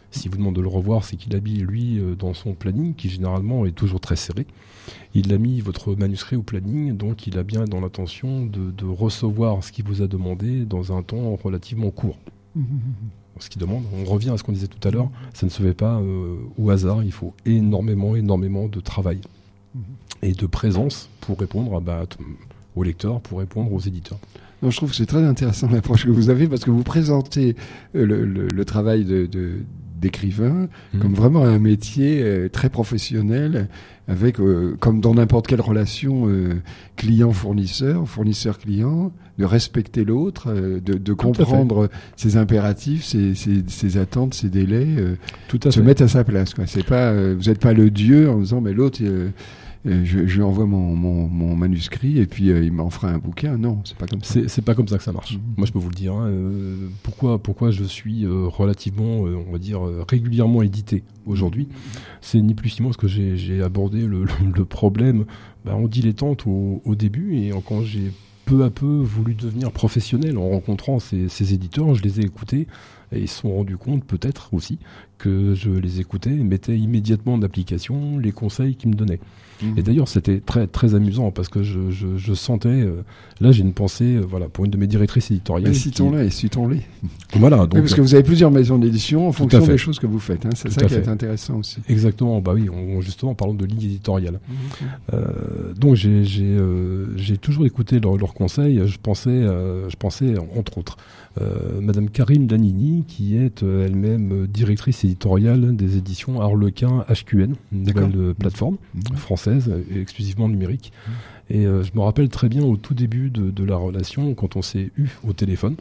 S'il vous demande de le revoir, c'est qu'il a mis, lui, dans son planning, qui généralement est toujours très serré, il a mis votre manuscrit au planning, donc il a bien dans l'intention de recevoir ce qu'il vous a demandé dans un temps relativement court. Ce qu'il demande, on revient à ce qu'on disait tout à l'heure, ça ne se fait pas au hasard, il faut énormément de travail et de présence pour répondre aux lecteurs, pour répondre aux éditeurs. Non, je trouve que c'est très intéressant l'approche que vous avez parce que vous présentez le travail d'écrivain comme vraiment un métier très professionnel avec, comme dans n'importe quelle relation client-fournisseur, fournisseur-client, de respecter l'autre, de comprendre ses impératifs, ses attentes, ses délais, se mettre à sa place, quoi. C'est pas, vous n'êtes pas le dieu en disant mais l'autre je lui envoie mon manuscrit et puis il m'en fera un bouquin. Non, c'est pas comme ça. C'est pas comme ça que ça marche. Moi, je peux vous le dire. Pourquoi je suis relativement, on va dire, régulièrement édité aujourd'hui, c'est ni plus ni moins parce que j'ai abordé le problème en dilettante au début et quand j'ai peu à peu voulu devenir professionnel en rencontrant ces éditeurs, je les ai écoutés et ils se sont rendus compte peut-être aussi que je les écoutais et mettais immédiatement en application les conseils qu'ils me donnaient. Et d'ailleurs, c'était très, très amusant parce que je sentais... là, j'ai une pensée pour une de mes directrices éditoriales. Citons-les. Voilà. Donc, parce que vous avez plusieurs maisons d'édition en fonction des choses que vous faites. Hein. C'est ça qui est intéressant aussi. Exactement. Justement, parlons de ligne éditoriale. Donc, j'ai toujours écouté leurs conseils. Je pensais, entre autres, Madame Karine Lanini, qui est elle-même directrice éditoriale des éditions Harlequin HQN, une nouvelle plateforme française, exclusivement numérique. Et je me rappelle très bien au tout début de la relation, quand on s'est eu au téléphone,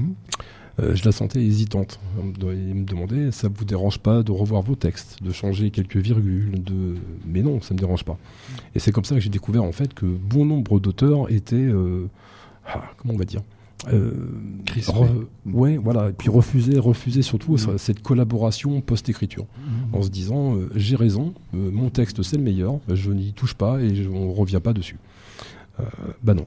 je la sentais hésitante. Il me demandait, ça vous dérange pas de revoir vos textes, de changer quelques virgules, mais non, ça me dérange pas. Et c'est comme ça que j'ai découvert en fait que bon nombre d'auteurs étaient, comment on va dire, et puis refuser surtout cette collaboration post-écriture en se disant j'ai raison, mon texte c'est le meilleur, je n'y touche pas et on ne revient pas dessus. Non.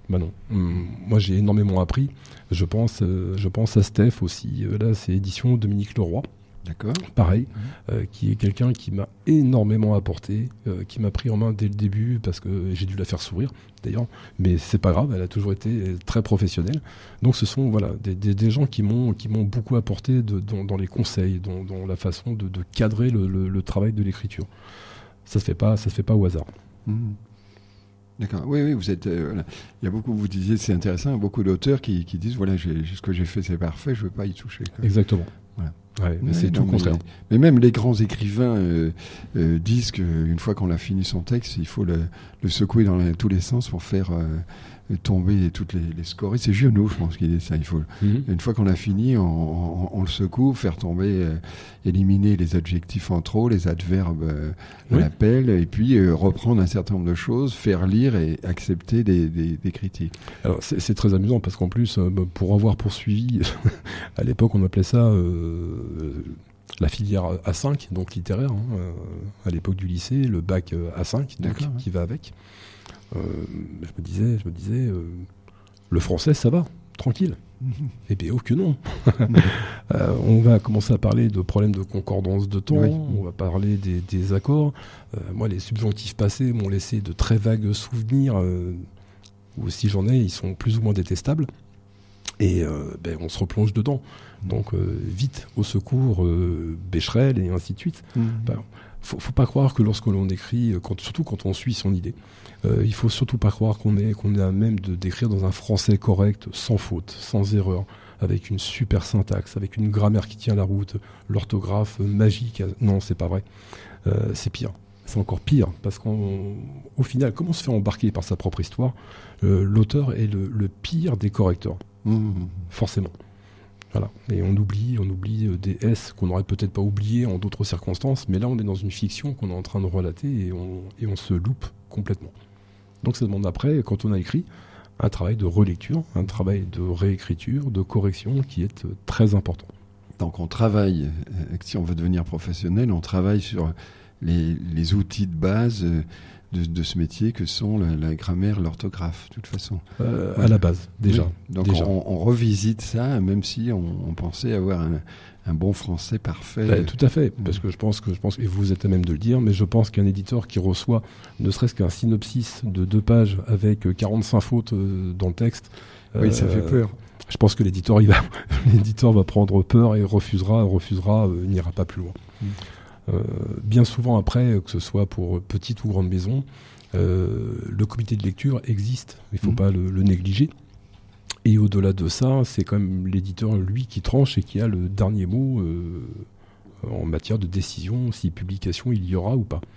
Moi j'ai énormément appris, je pense à Steph aussi, là c'est édition Dominique Leroy. D'accord. Pareil, qui est quelqu'un qui m'a énormément apporté, qui m'a pris en main dès le début parce que j'ai dû la faire sourire d'ailleurs, mais c'est pas grave, elle a toujours été très professionnelle. Donc ce sont des gens qui m'ont beaucoup apporté dans les conseils, dans la façon de cadrer le travail de l'écriture. Ça se fait pas au hasard. D'accord. Oui, vous êtes. Il y a beaucoup, vous disiez, c'est intéressant, beaucoup d'auteurs qui disent ce que j'ai fait, c'est parfait, je veux pas y toucher. Quoi. Exactement. Voilà. Mais c'est tout le contraire. Mais même les grands écrivains disent qu'une fois qu'on a fini son texte, il faut le secouer dans tous les sens pour faire tomber toutes les scories. C'est Giono, je pense qu'il dit ça. Il faut une fois qu'on a fini, on le secoue, faire tomber, éliminer les adjectifs en trop, les adverbes à l'appel, et puis reprendre un certain nombre de choses, faire lire et accepter des critiques. Alors c'est très amusant parce qu'en plus, pour avoir poursuivi, à l'époque on appelait ça la filière A5, donc littéraire, à l'époque du lycée, le bac A5, donc, qui va avec. Je me disais, le français, ça va, tranquille. Eh bien, oh que non. On va commencer à parler de problèmes de concordance de temps, on va parler des accords. Moi, les subjonctifs passés m'ont laissé de très vagues souvenirs, ou si j'en ai, ils sont plus ou moins détestables. Et on se replonge dedans. Donc, vite, au secours, Becherel, et ainsi de suite. Faut pas croire que lorsque l'on écrit, surtout quand on suit son idée, il faut surtout pas croire qu'on est à même d'écrire dans un français correct, sans faute, sans erreur, avec une super syntaxe, avec une grammaire qui tient la route, l'orthographe magique. Non, c'est pas vrai. C'est pire. C'est encore pire, parce qu'au final, comme on se fait embarquer par sa propre histoire, l'auteur est le pire des correcteurs. Forcément. Voilà. Et on oublie des S qu'on n'aurait peut-être pas oubliés en d'autres circonstances, mais là on est dans une fiction qu'on est en train de relater et on se loupe complètement. Donc ça demande après, quand on a écrit, un travail de relecture, un travail de réécriture, de correction qui est très important. Donc on travaille, si on veut devenir professionnel, on travaille sur les outils de base de ce métier que sont la grammaire, l'orthographe, de toute façon. À la base, déjà. Oui. Donc déjà. on revisite ça, même si on pensait avoir un bon français parfait. Tout à fait, parce que je pense, et vous êtes à même de le dire, mais je pense qu'un éditeur qui reçoit ne serait-ce qu'un synopsis de 2 pages avec 45 fautes dans le texte, oui, ça fait peur. Je pense que l'éditeur va prendre peur et refusera, il n'ira pas plus loin. Bien souvent après, que ce soit pour petite ou grande maison, le comité de lecture existe, il ne faut pas le négliger. Et au-delà de ça, c'est quand même l'éditeur, lui, qui tranche et qui a le dernier mot en matière de décision, si publication il y aura ou pas.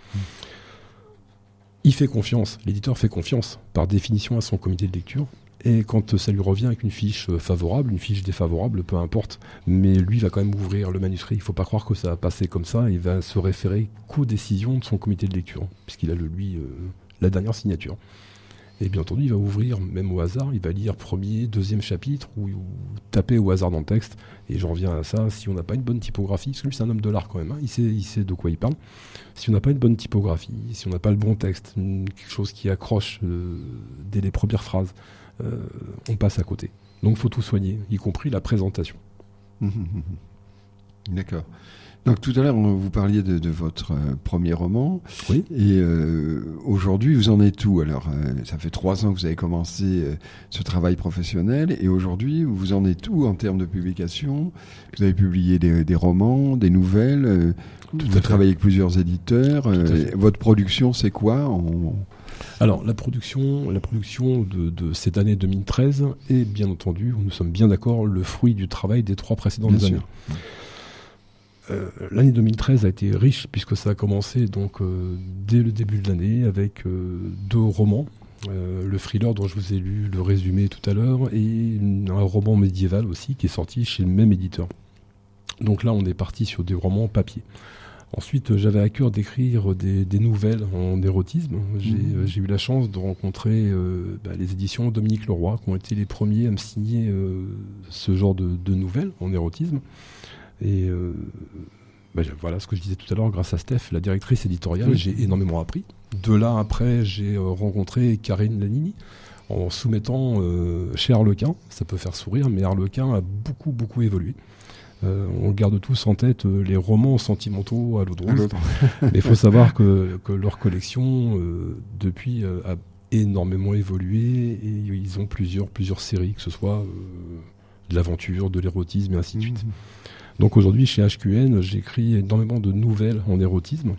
Il fait confiance, l'éditeur fait confiance, par définition, à son comité de lecture. Et quand ça lui revient avec une fiche favorable, une fiche défavorable, peu importe, mais lui va quand même ouvrir le manuscrit. Il ne faut pas croire que ça va passer comme ça. Il va se référer qu'aux décisions de son comité de lecture, puisqu'il a la dernière signature. Et bien entendu, il va ouvrir, même au hasard, il va lire premier, deuxième chapitre, ou taper au hasard dans le texte. Et j'en reviens à ça, si on n'a pas une bonne typographie, parce que lui c'est un homme de l'art quand même, hein, il sait de quoi il parle. Si on n'a pas une bonne typographie, si on n'a pas le bon texte, quelque chose qui accroche dès les premières phrases, on passe à côté. Donc il faut tout soigner, y compris la présentation. D'accord. Donc tout à l'heure, vous parliez de votre premier roman. Oui. Et aujourd'hui, vous en êtes où? Alors, ça fait 3 ans que vous avez commencé ce travail professionnel. Et aujourd'hui, vous en êtes où en termes de publication? Vous avez publié des romans, des nouvelles. Vous travaillez avec plusieurs éditeurs. Votre production, c'est quoi Alors, la production de cette année 2013 est, bien entendu, nous sommes bien d'accord, le fruit du travail des 3 précédentes années. L'année 2013 a été riche puisque ça a commencé donc dès le début de l'année avec 2 romans, le thriller dont je vous ai lu le résumé tout à l'heure et un roman médiéval aussi qui est sorti chez le même éditeur. Donc là on est parti sur des romans papier. Ensuite j'avais à cœur d'écrire des nouvelles en érotisme. J'ai eu la chance de rencontrer les éditions Dominique Leroy qui ont été les premiers à me signer ce genre de nouvelles en érotisme. Et voilà ce que je disais tout à l'heure, grâce à Steph, la directrice éditoriale, j'ai énormément appris. De là, après, j'ai rencontré Karine Lanini en soumettant chez Harlequin. Ça peut faire sourire, mais Harlequin a beaucoup, beaucoup évolué. On garde tous en tête les romans sentimentaux à l'eau de rose. Mais il faut savoir que leur collection, depuis, a énormément évolué. Et ils ont plusieurs séries, que ce soit de l'aventure, de l'érotisme et ainsi de suite. Donc aujourd'hui, chez HQN, j'écris énormément de nouvelles en érotisme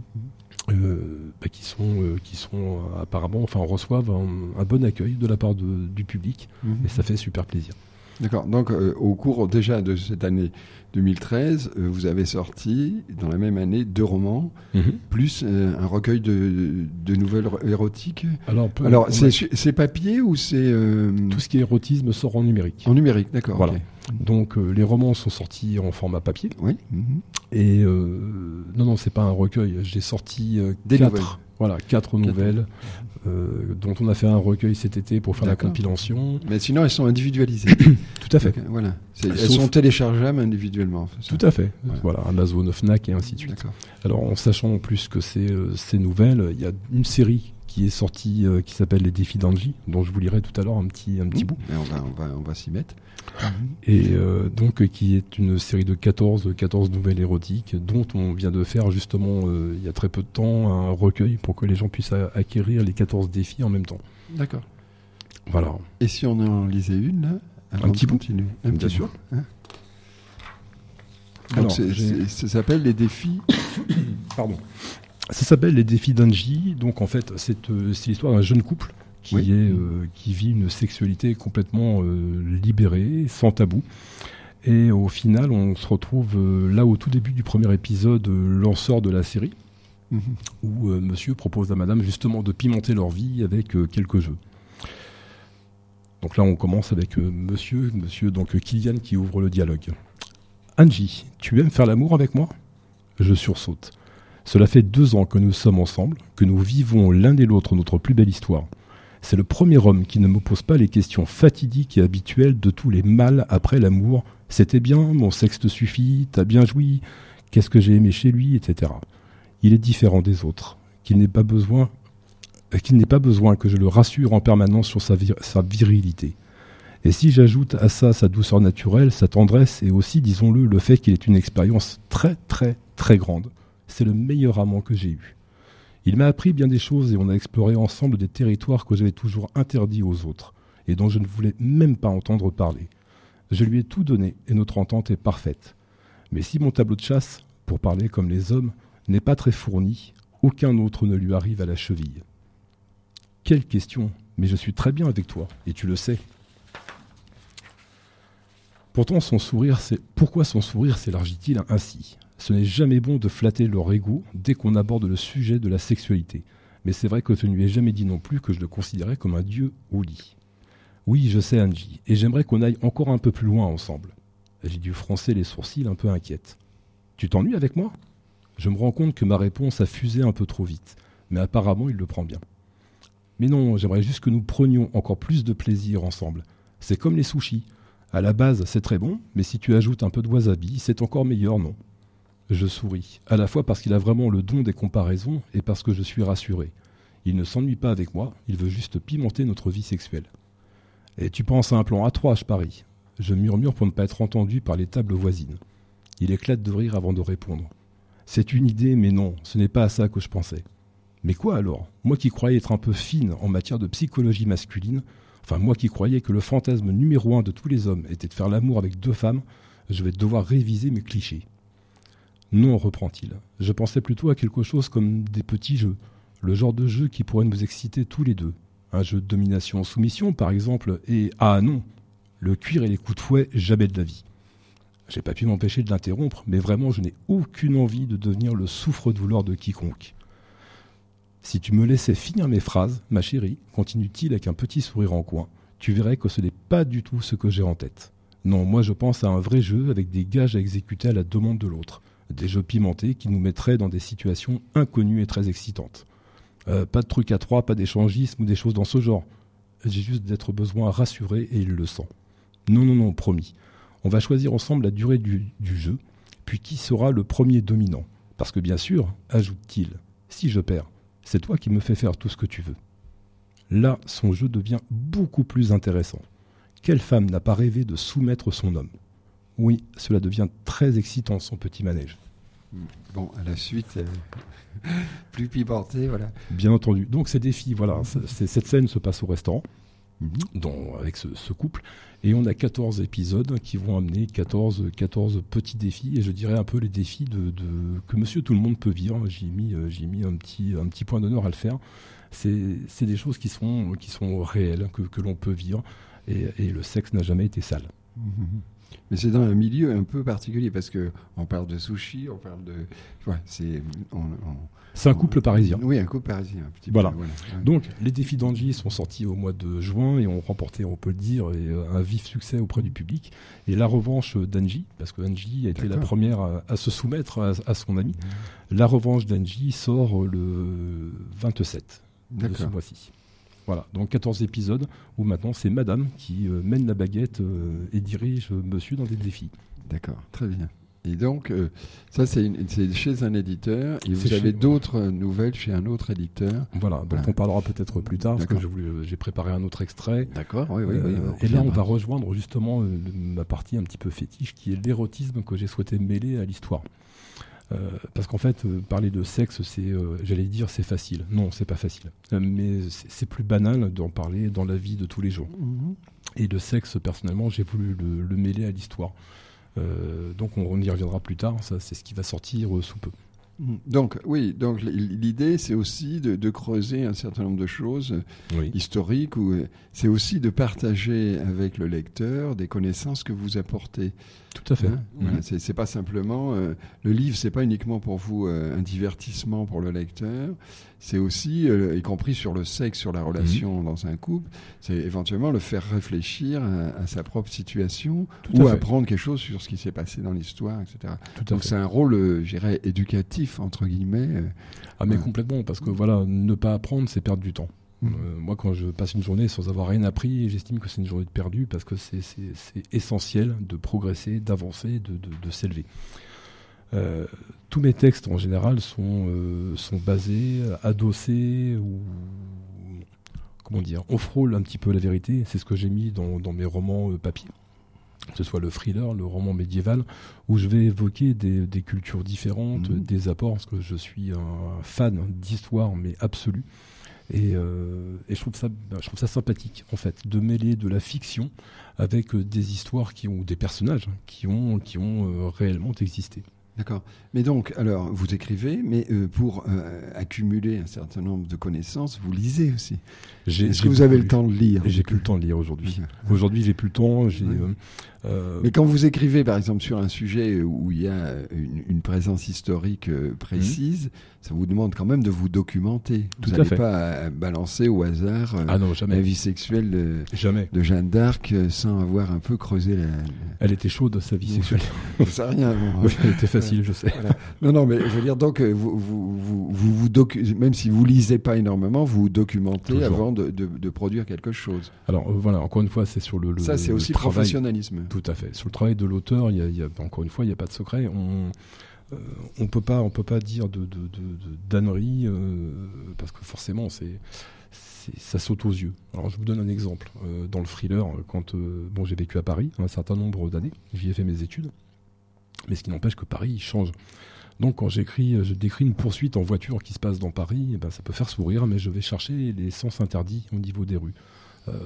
qui sont apparemment, reçoivent un bon accueil de la part du public et ça fait super plaisir. D'accord. Donc, au cours déjà de cette année 2013, vous avez sorti, dans la même année, 2 romans, plus un recueil de nouvelles érotiques. Alors c'est papier ou c'est... Tout ce qui est érotisme sort en numérique. En numérique, d'accord. Voilà. Okay. Donc, les romans sont sortis en format papier. Oui. Et non, c'est pas un recueil. J'ai sorti 4 nouvelles. Dont on a fait un recueil cet été pour faire la compilation. Mais sinon, elles sont individualisées. Tout à fait. Donc, voilà. Elles sont téléchargeables individuellement. Tout à fait. Voilà, Amazon, Fnac et ainsi de suite. D'accord. Alors, en sachant en plus que ces nouvelles, il y a une série qui est sortie qui s'appelle Les Défis d'Angie, dont je vous lirai tout à l'heure un petit bout. Et on va s'y mettre. Et donc qui est une série de 14 nouvelles érotiques dont on vient de faire justement il y a très peu de temps un recueil pour que les gens puissent acquérir les 14 défis en même temps. D'accord. Voilà. Et si on en lisait une là, un petit bout. Bien sûr. Donc ça s'appelle Les Défis. Pardon. Ça s'appelle Les Défis d'Angie. Donc en fait c'est l'histoire d'un jeune couple qui vit une sexualité complètement libérée, sans tabou. Et au final, on se retrouve là au tout début du premier épisode, lanceur de la série, où monsieur propose à madame justement de pimenter leur vie avec quelques jeux. Donc là, on commence avec monsieur donc Kylian qui ouvre le dialogue. Angie, tu aimes faire l'amour avec moi ? Je sursaute. Cela fait 2 ans que nous sommes ensemble, que nous vivons l'un et l'autre notre plus belle histoire. C'est le premier homme qui ne me pose pas les questions fatidiques et habituelles de tous les mâles après l'amour. C'était bien, mon sexe te suffit, t'as bien joui, qu'est-ce que j'ai aimé chez lui, etc. Il est différent des autres, qu'il n'est pas besoin que je le rassure en permanence sur sa virilité. Et si j'ajoute à ça sa douceur naturelle, sa tendresse et aussi, disons-le, le fait qu'il ait une expérience très très très grande, c'est le meilleur amant que j'ai eu. Il m'a appris bien des choses et on a exploré ensemble des territoires que j'avais toujours interdits aux autres et dont je ne voulais même pas entendre parler. Je lui ai tout donné et notre entente est parfaite. Mais si mon tableau de chasse, pour parler comme les hommes, n'est pas très fourni, aucun autre ne lui arrive à la cheville. Quelle question, mais je suis très bien avec toi, et tu le sais. Pourtant, pourquoi son sourire s'élargit-il ainsi ? Ce n'est jamais bon de flatter leur ego dès qu'on aborde le sujet de la sexualité. Mais c'est vrai que je ne lui ai jamais dit non plus que je le considérais comme un dieu au lit. Oui, je sais, Angie, et j'aimerais qu'on aille encore un peu plus loin ensemble. J'ai dû froncer les sourcils un peu inquiète. Tu t'ennuies avec moi ? Je me rends compte que ma réponse a fusé un peu trop vite, mais apparemment il le prend bien. Mais non, j'aimerais juste que nous prenions encore plus de plaisir ensemble. C'est comme les sushis. À la base, c'est très bon, mais si tu ajoutes un peu de wasabi, c'est encore meilleur, non ? Je souris, à la fois parce qu'il a vraiment le don des comparaisons et parce que je suis rassuré. Il ne s'ennuie pas avec moi, il veut juste pimenter notre vie sexuelle. Et tu penses à un plan A3, je parie. Je murmure pour ne pas être entendu par les tables voisines. Il éclate de rire avant de répondre. C'est une idée, mais non, ce n'est pas à ça que je pensais. Mais quoi alors ? Moi qui croyais être un peu fine en matière de psychologie masculine, enfin moi qui croyais que le fantasme numéro 1 de tous les hommes était de faire l'amour avec 2 femmes, je vais devoir réviser mes clichés. Non, reprend-il. Je pensais plutôt à quelque chose comme des petits jeux, le genre de jeu qui pourrait nous exciter tous les deux. Un jeu de domination-soumission, par exemple, et ah non, le cuir et les coups de fouet, jamais de la vie. J'ai pas pu m'empêcher de l'interrompre, mais vraiment je n'ai aucune envie de devenir le souffre-douleur de quiconque. Si tu me laissais finir mes phrases, ma chérie, continue-t-il avec un petit sourire en coin, tu verrais que ce n'est pas du tout ce que j'ai en tête. Non, moi je pense à un vrai jeu avec des gages à exécuter à la demande de l'autre. Des jeux pimentés qui nous mettraient dans des situations inconnues et très excitantes. Pas de trucs à 3, pas d'échangisme ou des choses dans ce genre. J'ai juste d'être besoin rassuré et il le sent. Non, promis. On va choisir ensemble la durée du jeu, puis qui sera le premier dominant. Parce que bien sûr, ajoute-t-il, si je perds, c'est toi qui me fais faire tout ce que tu veux. Là, son jeu devient beaucoup plus intéressant. Quelle femme n'a pas rêvé de soumettre son homme ? Oui, cela devient très excitant, son petit manège. Bon, à la suite, plus pimenté, voilà. Bien entendu. Donc ces défis, voilà, cette scène se passe au restaurant, avec ce couple, et on a 14 épisodes qui vont amener 14 petits défis, et je dirais un peu les défis que Monsieur Tout le Monde peut vivre. J'ai mis un petit point d'honneur à le faire. C'est des choses qui sont réelles, que l'on peut vivre, et le sexe n'a jamais été sale. Mais c'est dans un milieu un peu particulier parce que on parle de sushi, on parle de, ouais, c'est un couple parisien. Oui, un couple parisien. Un petit voilà. peu, voilà. Donc les défis d'Angie sont sortis au mois de juin et ont remporté, on peut le dire, un vif succès auprès du public. Et la revanche d'Angie, parce que Angie a été la première à se soumettre à son ami. La revanche d'Angie sort le 27 de ce mois-ci. Voilà, donc 14 épisodes où maintenant c'est madame qui mène la baguette et dirige monsieur dans des défis. D'accord, très bien. Et donc, ça c'est chez un éditeur et vous avez d'autres nouvelles chez un autre éditeur. Voilà, donc on parlera peut-être plus tard parce que j'ai préparé un autre extrait. D'accord, oui. Et là on va rejoindre justement ma partie un petit peu fétiche qui est l'érotisme que j'ai souhaité mêler à l'histoire. Parce qu'en fait, parler de sexe, c'est facile. Non, c'est pas facile. Mais c'est plus banal d'en parler dans la vie de tous les jours. Et le sexe, personnellement, j'ai voulu le mêler à l'histoire. Donc on y reviendra plus tard. Ça, c'est ce qui va sortir sous peu. Donc l'idée c'est aussi de creuser un certain nombre de choses historiques, ou c'est aussi de partager avec le lecteur des connaissances que vous apportez. Tout à fait. Voilà, c'est pas simplement le livre, c'est pas uniquement pour vous un divertissement pour le lecteur, c'est aussi y compris sur le sexe, sur la relation dans un couple, c'est éventuellement le faire réfléchir à sa propre situation ou apprendre quelque chose sur ce qui s'est passé dans l'histoire, etc. Donc c'est un rôle, je dirais, éducatif entre guillemets. Mais complètement, parce que voilà, ne pas apprendre, c'est perdre du temps. Moi, quand je passe une journée sans avoir rien appris, j'estime que c'est une journée de perdue parce que c'est essentiel de progresser, d'avancer, de s'élever. Tous mes textes en général sont basés, adossés ou comment dire, on frôle un petit peu la vérité. C'est ce que j'ai mis dans mes romans papier, que ce soit le thriller, le roman médiéval, où je vais évoquer des cultures différentes, des apports, parce que je suis un fan d'histoire mais absolu. Et je trouve ça sympathique en fait de mêler de la fiction avec des histoires ou des personnages qui ont réellement existé. D'accord. Mais donc, alors, vous écrivez, mais pour accumuler un certain nombre de connaissances, vous lisez aussi. Est-ce que vous avez le temps de lire ? J'ai plus le temps de lire aujourd'hui. Aujourd'hui, j'ai plus le temps. Mais quand vous écrivez, par exemple, sur un sujet où il y a une présence historique précise, ça vous demande quand même de vous documenter. Vous n'allez pas balancer au hasard la vie sexuelle de Jeanne d'Arc sans avoir un peu creusé la... Elle était chaude, sa vie sexuelle. Ça sert à rien. Oui, elle était facile, je sais. Voilà. Non, mais je veux dire, donc, même si vous lisez pas énormément, vous documentez toujours avant de produire quelque chose. Alors, voilà, encore une fois, c'est sur le ça, c'est aussi travail. Professionnalisme. Tout à fait. Sur le travail de l'auteur, encore une fois, il n'y a pas de secret. On peut pas dire de d'ânerie parce que forcément, ça saute aux yeux. Alors, je vous donne un exemple. Dans le thriller, quand j'ai vécu à Paris un certain nombre d'années, j'y ai fait mes études. Mais ce qui n'empêche que Paris change. Donc quand je décris une poursuite en voiture qui se passe dans Paris, ça peut faire sourire, mais je vais chercher les sens interdits au niveau des rues. Pourquoi ?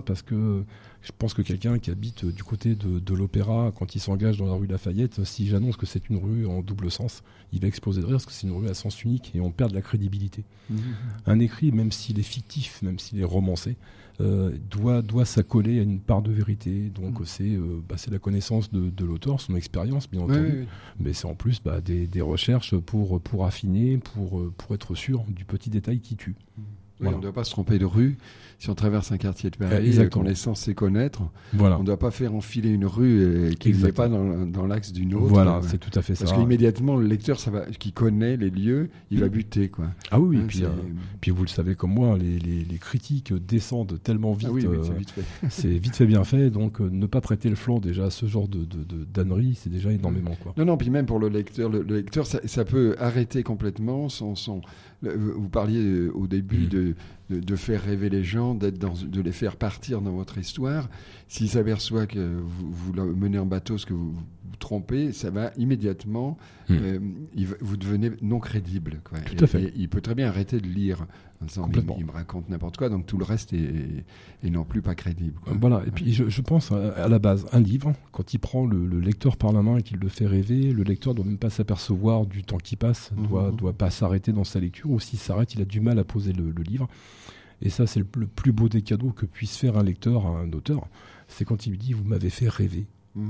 Parce que je pense que quelqu'un qui habite du côté de l'Opéra, quand il s'engage dans la rue Lafayette, si j'annonce que c'est une rue en double sens, il va exploser de rire parce que c'est une rue à sens unique et on perd de la crédibilité. Un écrit, même s'il est fictif, même s'il est romancé, doit s'accoler à une part de vérité. Donc c'est la connaissance de l'auteur, son expérience bien entendu, mais c'est en plus des recherches pour affiner, pour être sûr du petit détail qui tue. Voilà. On ne doit pas se tromper de rue. Si on traverse un quartier de Paris qu'on est censé connaître, on ne doit pas faire enfiler une rue qui n'est pas dans l'axe d'une autre. Voilà, c'est tout à fait ça. Parce qu'immédiatement, le lecteur qui connaît les lieux, il va buter. Quoi. Ah oui, puis vous le savez comme moi, les critiques descendent tellement vite. C'est vite fait. C'est vite fait, bien fait. Donc ne pas prêter le flanc déjà à ce genre d'ânerie, c'est déjà énormément. Quoi. Non, puis même pour le lecteur, ça peut arrêter complètement vous parliez au début de faire rêver les gens, de les faire partir dans votre histoire. S'il s'aperçoit que vous menez en bateau, ce que vous trompez, ça va immédiatement, vous devenez non crédible. Quoi. Tout à fait. Il peut très bien arrêter de lire en disant il me raconte n'importe quoi, donc tout le reste est non plus pas crédible. Quoi. Voilà, et puis je pense à la base, un livre, quand il prend le lecteur par la main et qu'il le fait rêver, le lecteur doit même pas s'apercevoir du temps qui passe, doit pas s'arrêter dans sa lecture, ou s'il s'arrête, il a du mal à poser le livre. Et ça, c'est le plus beau des cadeaux que puisse faire un lecteur à un auteur, c'est quand il lui dit « vous m'avez fait rêver ».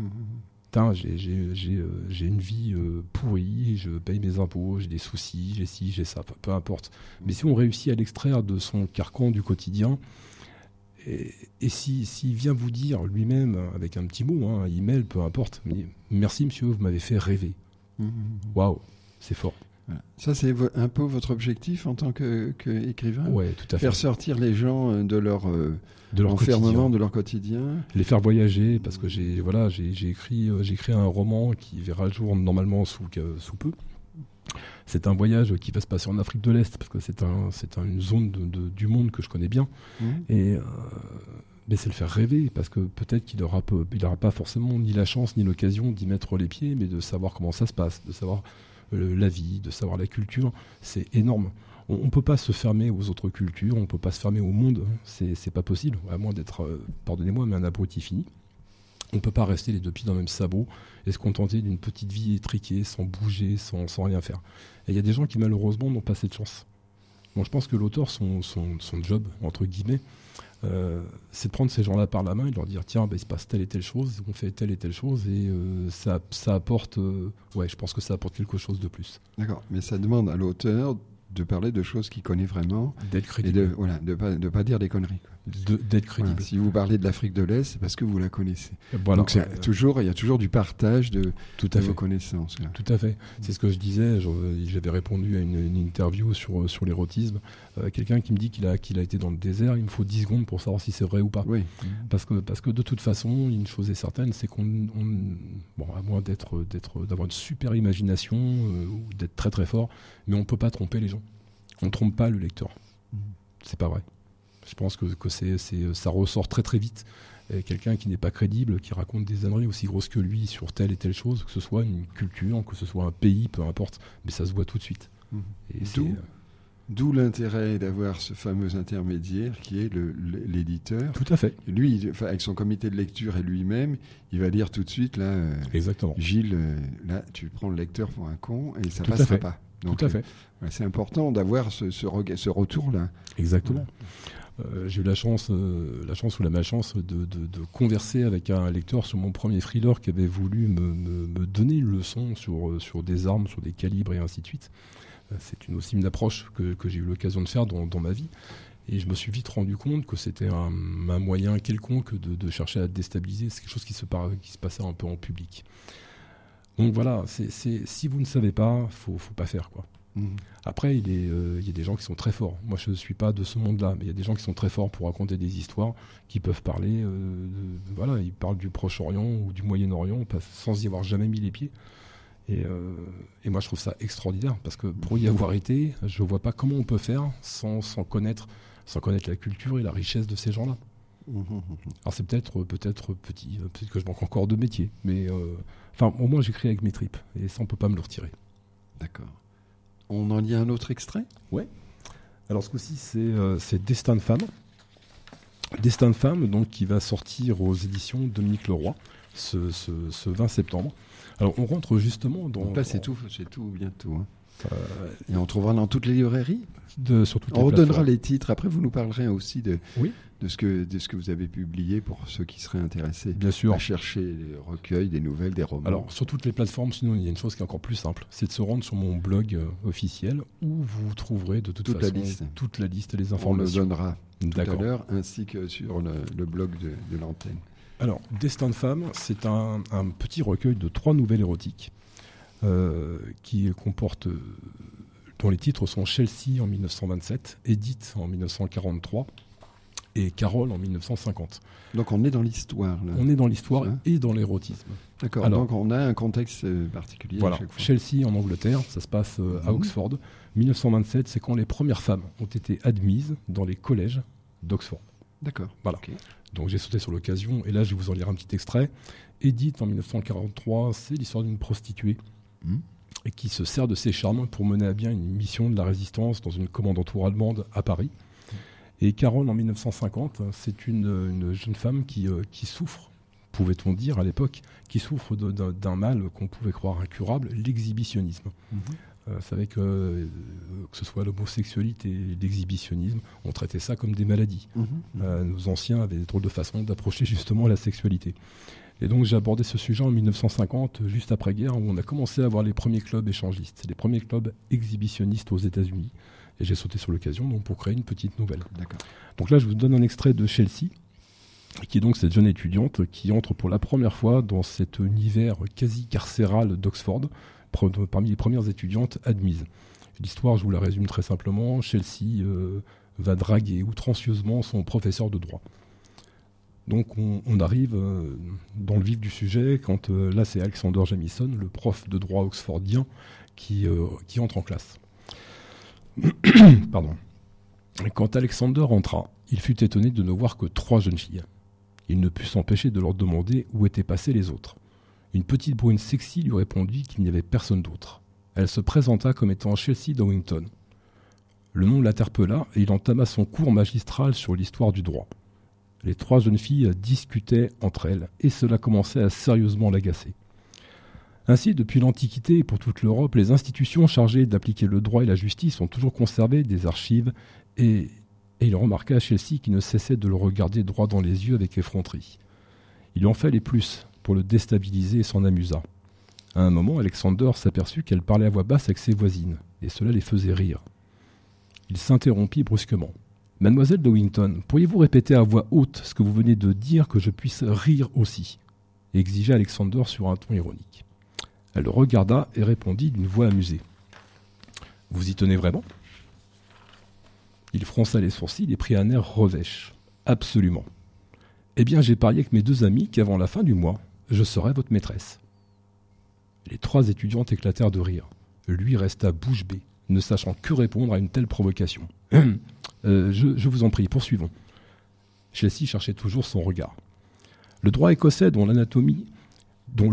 J'ai une vie pourrie, je paye mes impôts, j'ai des soucis, j'ai ci, j'ai ça, peu importe. Mais si on réussit à l'extraire de son carcan du quotidien, et s'il vient vous dire lui-même, avec un petit mot, un email, peu importe, mais merci monsieur, vous m'avez fait rêver. Waouh, c'est fort. Ça, c'est un peu votre objectif en tant qu'écrivain ? Oui, tout à fait. Faire sortir les gens de leur enfermement, quotidien. De leur quotidien. Les faire voyager, parce que j'ai écrit un roman qui verra le jour normalement sous peu. C'est un voyage qui va se passer en Afrique de l'Est, parce que c'est une zone du monde que je connais bien. Et mais c'est le faire rêver, parce que peut-être qu'il n'aura pas forcément ni la chance ni l'occasion d'y mettre les pieds, mais de savoir comment ça se passe, de savoir la vie, de savoir la culture, c'est énorme. On ne peut pas se fermer aux autres cultures, on ne peut pas se fermer au monde, c'est pas possible, à moins d'être, pardonnez-moi, mais un abruti fini. On ne peut pas rester les deux pieds dans le même sabot et se contenter d'une petite vie étriquée, sans bouger, sans rien faire. Et il y a des gens qui malheureusement n'ont pas cette chance. Bon, je pense que l'auteur, son job, entre guillemets, c'est de prendre ces gens-là par la main et de leur dire tiens, il se passe telle et telle chose, on fait telle et telle chose, et ça apporte, je pense que ça apporte quelque chose de plus. D'accord, mais ça demande à l'auteur de parler de choses qu'il connaît vraiment, d'être crédible, et de pas dire des conneries. Quoi. d'être crédible. Voilà, si vous parlez de l'Afrique de l'Est, c'est parce que vous la connaissez. Voilà. Donc il y a toujours du partage de vos connaissances. Là. Tout à fait. C'est ce que je disais. J'avais répondu à une interview sur l'érotisme. Quelqu'un qui me dit qu'il a été dans le désert, il me faut 10 secondes pour savoir si c'est vrai ou pas. Oui. Parce que de toute façon, une chose est certaine, c'est qu'on à moins d'avoir une super imagination ou d'être très très fort, mais on peut pas tromper les gens. On ne trompe pas le lecteur. C'est pas vrai. Je pense que ça ressort très très vite. Et quelqu'un qui n'est pas crédible, qui raconte des âneries aussi grosses que lui sur telle et telle chose, que ce soit une culture, que ce soit un pays, peu importe, mais ça se voit tout de suite. Et D'où l'intérêt d'avoir ce fameux intermédiaire qui est l'éditeur. Tout à fait. Lui, avec son comité de lecture et lui-même, il va dire tout de suite, là, exactement. Gilles, là, tu prends le lecteur pour un con et ça tout passera pas. Donc, tout à fait. C'est important d'avoir ce retour-là. Exactement. J'ai eu la chance ou la malchance de converser avec un lecteur sur mon premier thriller qui avait voulu me donner une leçon sur des armes, sur des calibres et ainsi de suite. C'est aussi une approche que j'ai eu l'occasion de faire dans ma vie. Et je me suis vite rendu compte que c'était un moyen quelconque de chercher à déstabiliser. C'est quelque chose qui se passait un peu en public. Donc voilà, si vous ne savez pas, faut pas faire, quoi. Après, il y a des gens qui sont très forts. Moi, je ne suis pas de ce monde-là, mais il y a des gens qui sont très forts pour raconter des histoires, qui peuvent parler. Ils parlent du Proche-Orient ou du Moyen-Orient sans y avoir jamais mis les pieds. Et moi, je trouve ça extraordinaire, parce que pour y avoir été, je ne vois pas comment on peut faire sans connaître la culture et la richesse de ces gens-là. Alors c'est peut-être petit, peut-être que je manque encore de métier, mais au moins j'écris avec mes tripes, et ça on peut pas me le retirer. D'accord. On en lit un autre extrait ? Ouais. Alors ce coup-ci c'est Destin de femme. Destin de femme, donc, qui va sortir aux éditions Dominique Leroy ce 20 septembre. Alors on rentre justement dans... Donc là c'est tout bientôt. Hein. Et on trouvera dans toutes les librairies. Sur toutes les on redonnera plateformes. les titres. Après, vous nous parlerez aussi de ce que vous avez publié pour ceux qui seraient intéressés. Bien sûr. À chercher les recueils, des nouvelles, des romans. Alors, sur toutes les plateformes, sinon, il y a une chose qui est encore plus simple. C'est de se rendre sur mon blog officiel où vous trouverez de toute façon toute la liste et les informations. On le donnera tout à l'heure, ainsi que sur le blog de l'antenne. Alors, Destin de femme, c'est un petit recueil de 3 nouvelles érotiques qui comportent... dont les titres sont Chelsea en 1927, Edith en 1943 et Carole en 1950. Donc on est dans l'histoire. Là. On est dans l'histoire et dans l'érotisme. D'accord, donc on a un contexte particulier voilà. à chaque fois. Chelsea en Angleterre, ça se passe à Oxford. 1927, c'est quand les premières femmes ont été admises dans les collèges d'Oxford. D'accord. Voilà. Okay. Donc j'ai sauté sur l'occasion, et là je vais vous en lire un petit extrait. Edith en 1943, c'est l'histoire d'une prostituée. Et qui se sert de ses charmes pour mener à bien une mission de la résistance dans une commandanture allemande à Paris. Et Carole, en 1950, c'est une jeune femme qui souffre, pouvait-on dire à l'époque, qui souffre d'un mal qu'on pouvait croire incurable, l'exhibitionnisme. Vous savez que ce soit l'homosexualité et l'exhibitionnisme, on traitait ça comme des maladies. Nos anciens avaient des drôles de façon d'approcher justement la sexualité. Et donc j'ai abordé ce sujet en 1950, juste après-guerre, où on a commencé à avoir les premiers clubs échangistes, les premiers clubs exhibitionnistes aux États-Unis. Et j'ai sauté sur l'occasion donc, pour créer une petite nouvelle. D'accord. Donc là, je vous donne un extrait de Chelsea, qui est donc cette jeune étudiante qui entre pour la première fois dans cet univers quasi carcéral d'Oxford, parmi les premières étudiantes admises. L'histoire, je vous la résume très simplement. Chelsea va draguer outrancieusement son professeur de droit. Donc on arrive dans le vif du sujet quand là c'est Alexander Jamison, le prof de droit oxfordien, qui entre en classe. Pardon. Et quand Alexander entra, il fut étonné de ne voir que 3 jeunes filles. Il ne put s'empêcher de leur demander où étaient passées les autres. Une petite brune sexy lui répondit qu'il n'y avait personne d'autre. Elle se présenta comme étant Chelsea Dowington. Le nom l'interpella et il entama son cours magistral sur l'histoire du droit. Les 3 jeunes filles discutaient entre elles, et cela commençait à sérieusement l'agacer. Ainsi, depuis l'Antiquité et pour toute l'Europe, les institutions chargées d'appliquer le droit et la justice ont toujours conservé des archives, et il remarqua à Chelsea qui ne cessait de le regarder droit dans les yeux avec effronterie. Il en fallait plus pour le déstabiliser et s'en amusa. À un moment, Alexander s'aperçut qu'elle parlait à voix basse avec ses voisines, et cela les faisait rire. Il s'interrompit brusquement. Mademoiselle de Wington, pourriez-vous répéter à voix haute ce que vous venez de dire, que je puisse rire aussi ?» exigea Alexander sur un ton ironique. Elle le regarda et répondit d'une voix amusée. « Vous y tenez vraiment ?» Il fronça les sourcils et prit un air revêche. « Absolument. Eh bien, j'ai parié avec mes 2 amis qu'avant la fin du mois, je serai votre maîtresse. » Les 3 étudiantes éclatèrent de rire. Lui resta bouche bée, ne sachant que répondre à une telle provocation. Je vous en prie, poursuivons. Chelsea cherchait toujours son regard. Le droit écossais dont l'autonomie, on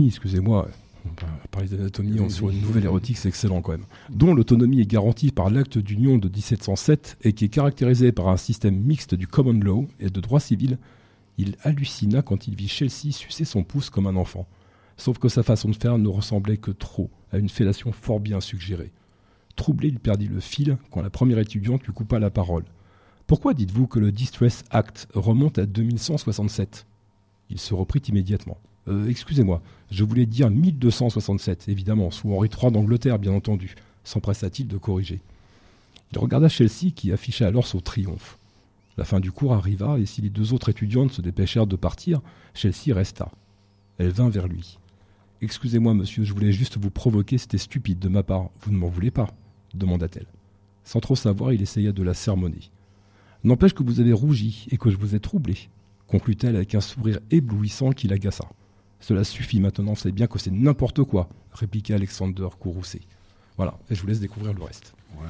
va parler d'anatomie sur une nouvelle érotique, c'est excellent quand même, dont l'autonomie est garantie par l'acte d'union de 1707 et qui est caractérisé par un système mixte du common law et de droit civil, il hallucina quand il vit Chelsea sucer son pouce comme un enfant. Sauf que sa façon de faire ne ressemblait que trop à une fellation fort bien suggérée. Troublé, il perdit le fil quand la première étudiante lui coupa la parole. « Pourquoi dites-vous que le Distress Act remonte à 2167 ?» Il se reprit immédiatement. Excusez-moi, je voulais dire 1267, évidemment, sous Henri III d'Angleterre, bien entendu, s'empressa-t-il de corriger. Il regarda Chelsea qui afficha alors son triomphe. La fin du cours arriva et si les 2 autres étudiantes se dépêchèrent de partir, Chelsea resta. Elle vint vers lui. « Excusez-moi, monsieur, je voulais juste vous provoquer, c'était stupide de ma part. Vous ne m'en voulez pas ?» demanda-t-elle. Sans trop savoir, il essaya de la sermonner. « N'empêche que vous avez rougi et que je vous ai troublé, » conclut-elle avec un sourire éblouissant qui l'agaça. « Cela suffit maintenant, vous savez bien que c'est n'importe quoi, » répliqua Alexander courroucé. Voilà, et je vous laisse découvrir le reste. Ouais.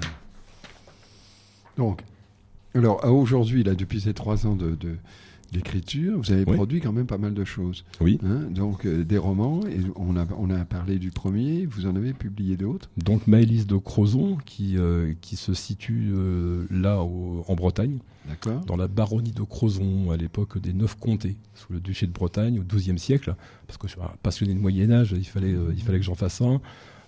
Donc, alors, à aujourd'hui, là, depuis ces 3 ans d'écriture, vous avez produit quand même pas mal de choses. Oui. Donc, des romans, et on a parlé du premier, vous en avez publié d'autres. Donc, Maëlys de Crozon, qui se situe là, en Bretagne. D'accord. Dans la baronnie de Crozon, à l'époque des 9 comtés, sous le duché de Bretagne, au XIIe siècle. Parce que je suis passionné de Moyen-Âge, il fallait que j'en fasse un.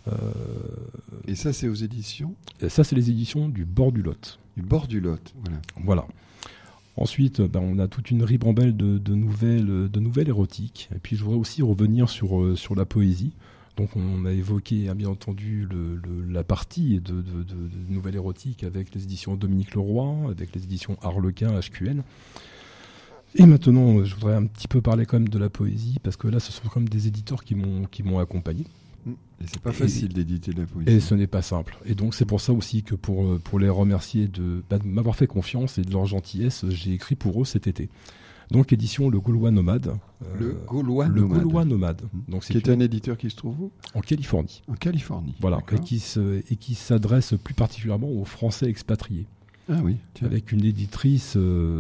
Et ça, c'est aux éditions ? Ça, c'est les éditions du Bord du Lot. Du Bord du Lot, Voilà. Ensuite, on a toute une ribambelle de nouvelles érotiques. Et puis, je voudrais aussi revenir sur la poésie. Donc, on a évoqué, bien entendu, la partie de nouvelles érotiques avec les éditions Dominique Leroy, avec les éditions Harlequin, HQN. Et maintenant, je voudrais un petit peu parler quand même de la poésie, parce que là, ce sont comme des éditeurs qui m'ont accompagné. Et c'est pas facile d'éditer de la poésie. Et ce n'est pas simple. Et donc c'est pour ça aussi que pour les remercier de m'avoir fait confiance et de leur gentillesse, j'ai écrit pour eux cet été. Donc édition Le Gaulois Nomade. Le Gaulois Nomade. Donc, qui est un éditeur qui se trouve où ? En Californie. En Californie. Voilà. Et qui s'adresse plus particulièrement aux Français expatriés. Ah oui. Tiens. Avec une éditrice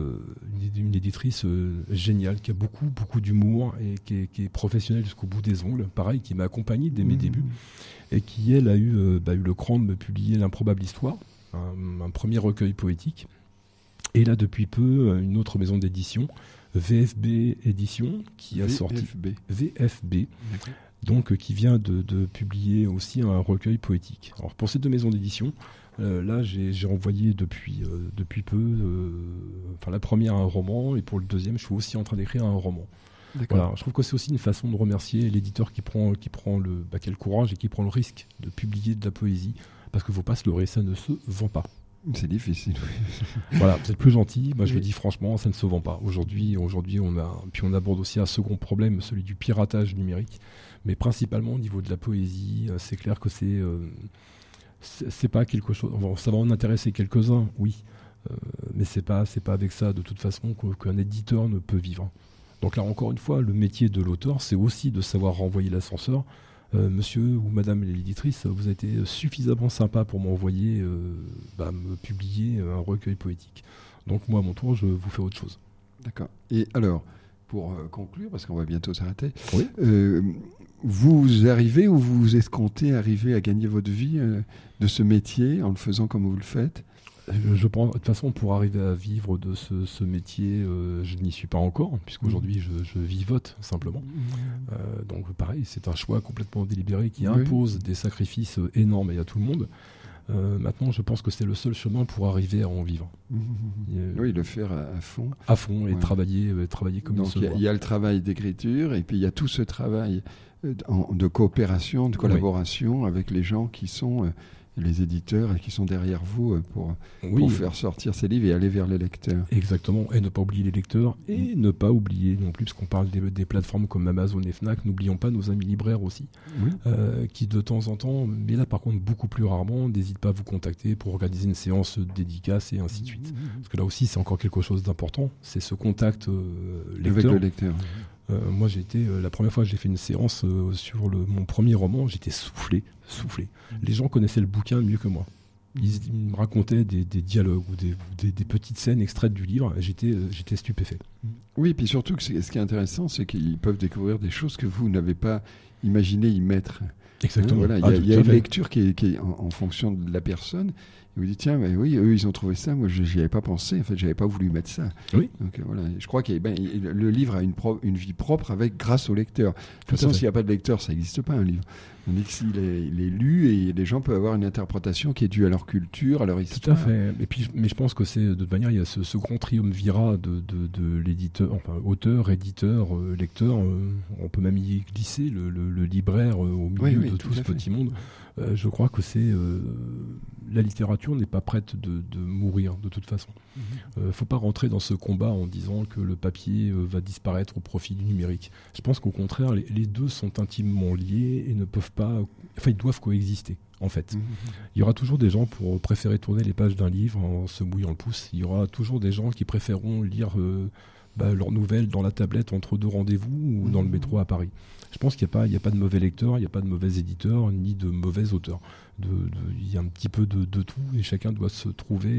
géniale, qui a beaucoup d'humour et qui est professionnelle jusqu'au bout des ongles. Pareil, qui m'a accompagné dès mes débuts. Et qui, elle, a eu le cran de me publier L'Improbable Histoire, un premier recueil poétique. Et là, depuis peu, une autre maison d'édition, VFB Édition, qui a sorti... VFB. Donc, qui vient de publier aussi un recueil poétique. Alors, pour ces 2 maisons d'édition... là, j'ai envoyé depuis peu, la première un roman, et pour le deuxième, je suis aussi en train d'écrire un roman. Voilà, je trouve que c'est aussi une façon de remercier l'éditeur qui prend le courage et qui prend le risque de publier de la poésie, parce qu'il ne faut pas se leurrer, ça ne se vend pas. C'est difficile. Voilà, vous êtes plus gentil. Moi, je le dis franchement, ça ne se vend pas. Aujourd'hui, on aborde aussi un second problème, celui du piratage numérique, mais principalement au niveau de la poésie. C'est clair que c'est pas quelque chose. Ça va en intéresser quelques-uns, oui, mais c'est pas avec ça de toute façon qu'un éditeur ne peut vivre. Donc là, encore une fois, le métier de l'auteur, c'est aussi de savoir renvoyer l'ascenseur. Monsieur ou madame l'éditrice, vous avez été suffisamment sympa pour m'envoyer, me publier un recueil poétique. Donc moi, à mon tour, je vous fais autre chose. D'accord. Et alors, pour conclure, parce qu'on va bientôt s'arrêter, oui. Vous arrivez ou vous escomptez arriver à gagner votre vie de ce métier en le faisant comme vous le faites ? Je pense, de toute façon, pour arriver à vivre de ce métier, je n'y suis pas encore, puisqu'aujourd'hui je vivote simplement. Donc pareil, c'est un choix complètement délibéré qui impose des sacrifices énormes à tout le monde. Maintenant, je pense que c'est le seul chemin pour arriver à en vivre. Oui, le faire à fond. À fond, et travailler comme il se doit. Il y a le travail d'écriture, et puis il y a tout ce travail de coopération, de collaboration avec les gens qui sont les éditeurs qui sont derrière vous pour faire sortir ces livres et aller vers les lecteurs. Exactement, et ne pas oublier les lecteurs, et ne pas oublier non plus, parce qu'on parle des plateformes comme Amazon et Fnac, n'oublions pas nos amis libraires aussi, qui de temps en temps, mais là par contre beaucoup plus rarement, n'hésitent pas à vous contacter pour organiser une séance dédicace et ainsi de suite. Parce que là aussi c'est encore quelque chose d'important, c'est ce contact lecteur. Avec le lecteur. Moi, la première fois que j'ai fait une séance sur mon premier roman, j'étais soufflé. Les gens connaissaient le bouquin mieux que moi. Ils me racontaient des dialogues ou des petites scènes extraites du livre. J'étais stupéfait. Oui, puis surtout, ce qui est intéressant, c'est qu'ils peuvent découvrir des choses que vous n'avez pas imaginé y mettre. Exactement. Voilà, il y a une lecture qui est en fonction de la personne. Et vous dites, tiens, mais oui, eux, ils ont trouvé ça. Moi, j'y avais pas pensé. En fait, j'avais pas voulu mettre ça. Oui. Donc voilà, je crois que le livre a une vie propre grâce au lecteur. De toute façon, s'il n'y a pas de lecteur, ça n'existe pas, un livre. On dit que s'il est lu, et les gens peuvent avoir une interprétation qui est due à leur culture, à leur histoire. Tout à fait. Et puis, mais je pense que c'est, de toute manière, il y a ce grand triumvirat de l'éditeur, enfin, auteur, éditeur, lecteur. On peut même y glisser le libraire au milieu de tout ce petit monde. Je crois que la littérature n'est pas prête de mourir de toute façon. Faut pas rentrer dans ce combat en disant que le papier va disparaître au profit du numérique. Je pense qu'au contraire, les deux sont intimement liés et ne peuvent pas... Enfin, ils doivent coexister, en fait. Il y aura toujours des gens pour préférer tourner les pages d'un livre en se mouillant le pouce. Il y aura toujours des gens qui préféreront lire leurs nouvelles dans la tablette entre deux rendez-vous ou dans le métro à Paris. Je pense qu'il n'y a pas de mauvais lecteurs, il n'y a pas de mauvais éditeurs, ni de mauvais auteurs. Il y a un petit peu de tout, et chacun doit se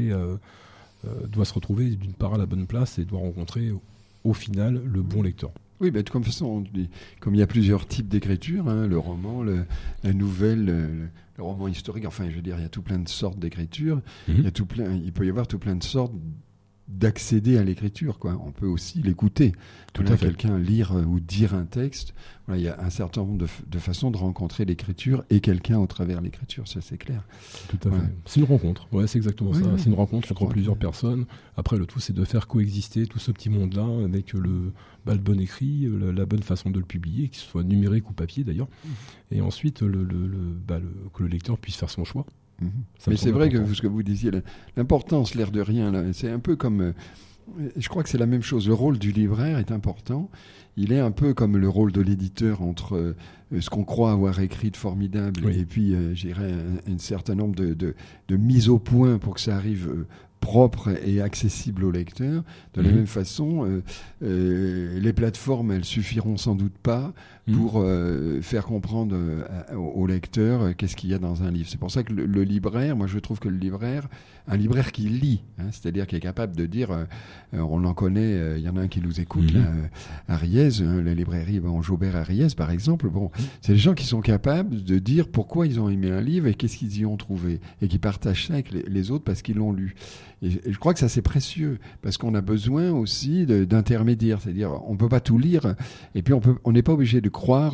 retrouver d'une part à la bonne place et doit rencontrer au final le bon lecteur. Oui, de toute façon, comme il y a plusieurs types d'écriture, le roman, la nouvelle, le roman historique, enfin je veux dire, il y a tout plein de sortes d'écriture, il peut y avoir tout plein de sortes d'accéder à l'écriture, quoi. On peut aussi l'écouter. Tout à fait. Quelqu'un lire ou dire un texte. Voilà, il y a un certain nombre de façons de rencontrer l'écriture et quelqu'un au travers de l'écriture, ça c'est clair. Tout à fait. C'est une rencontre. Ouais, c'est exactement ça. C'est une rencontre entre plusieurs personnes. Après, le tout, c'est de faire coexister tout ce petit monde-là avec le bon écrit, la bonne façon de le publier, qu'il soit numérique ou papier d'ailleurs. Et ensuite, que le lecteur puisse faire son choix. Mais c'est vrai que ce que vous disiez, l'importance, l'air de rien, là, c'est un peu comme... je crois que c'est la même chose. Le rôle du libraire est important. Il est un peu comme le rôle de l'éditeur entre ce qu'on croit avoir écrit de formidable et puis, je dirais, un certain nombre de mises au point pour que ça arrive propre et accessible au lecteur. De la même façon, les plateformes, elles suffiront sans doute pas pour faire comprendre au lecteur qu'est-ce qu'il y a dans un livre. C'est pour ça que le libraire, moi je trouve que un libraire qui lit, c'est-à-dire qui est capable de dire, on en connaît, il y en a un qui nous écoute là, à Riez, la librairie Jaubert à Riez par exemple, c'est des gens qui sont capables de dire pourquoi ils ont aimé un livre et qu'est-ce qu'ils y ont trouvé, et qui partagent ça avec les autres parce qu'ils l'ont lu. Et je crois que ça c'est précieux, parce qu'on a besoin aussi d'intermédiaires, c'est-à-dire on peut pas tout lire, et puis on n'est pas obligé de croire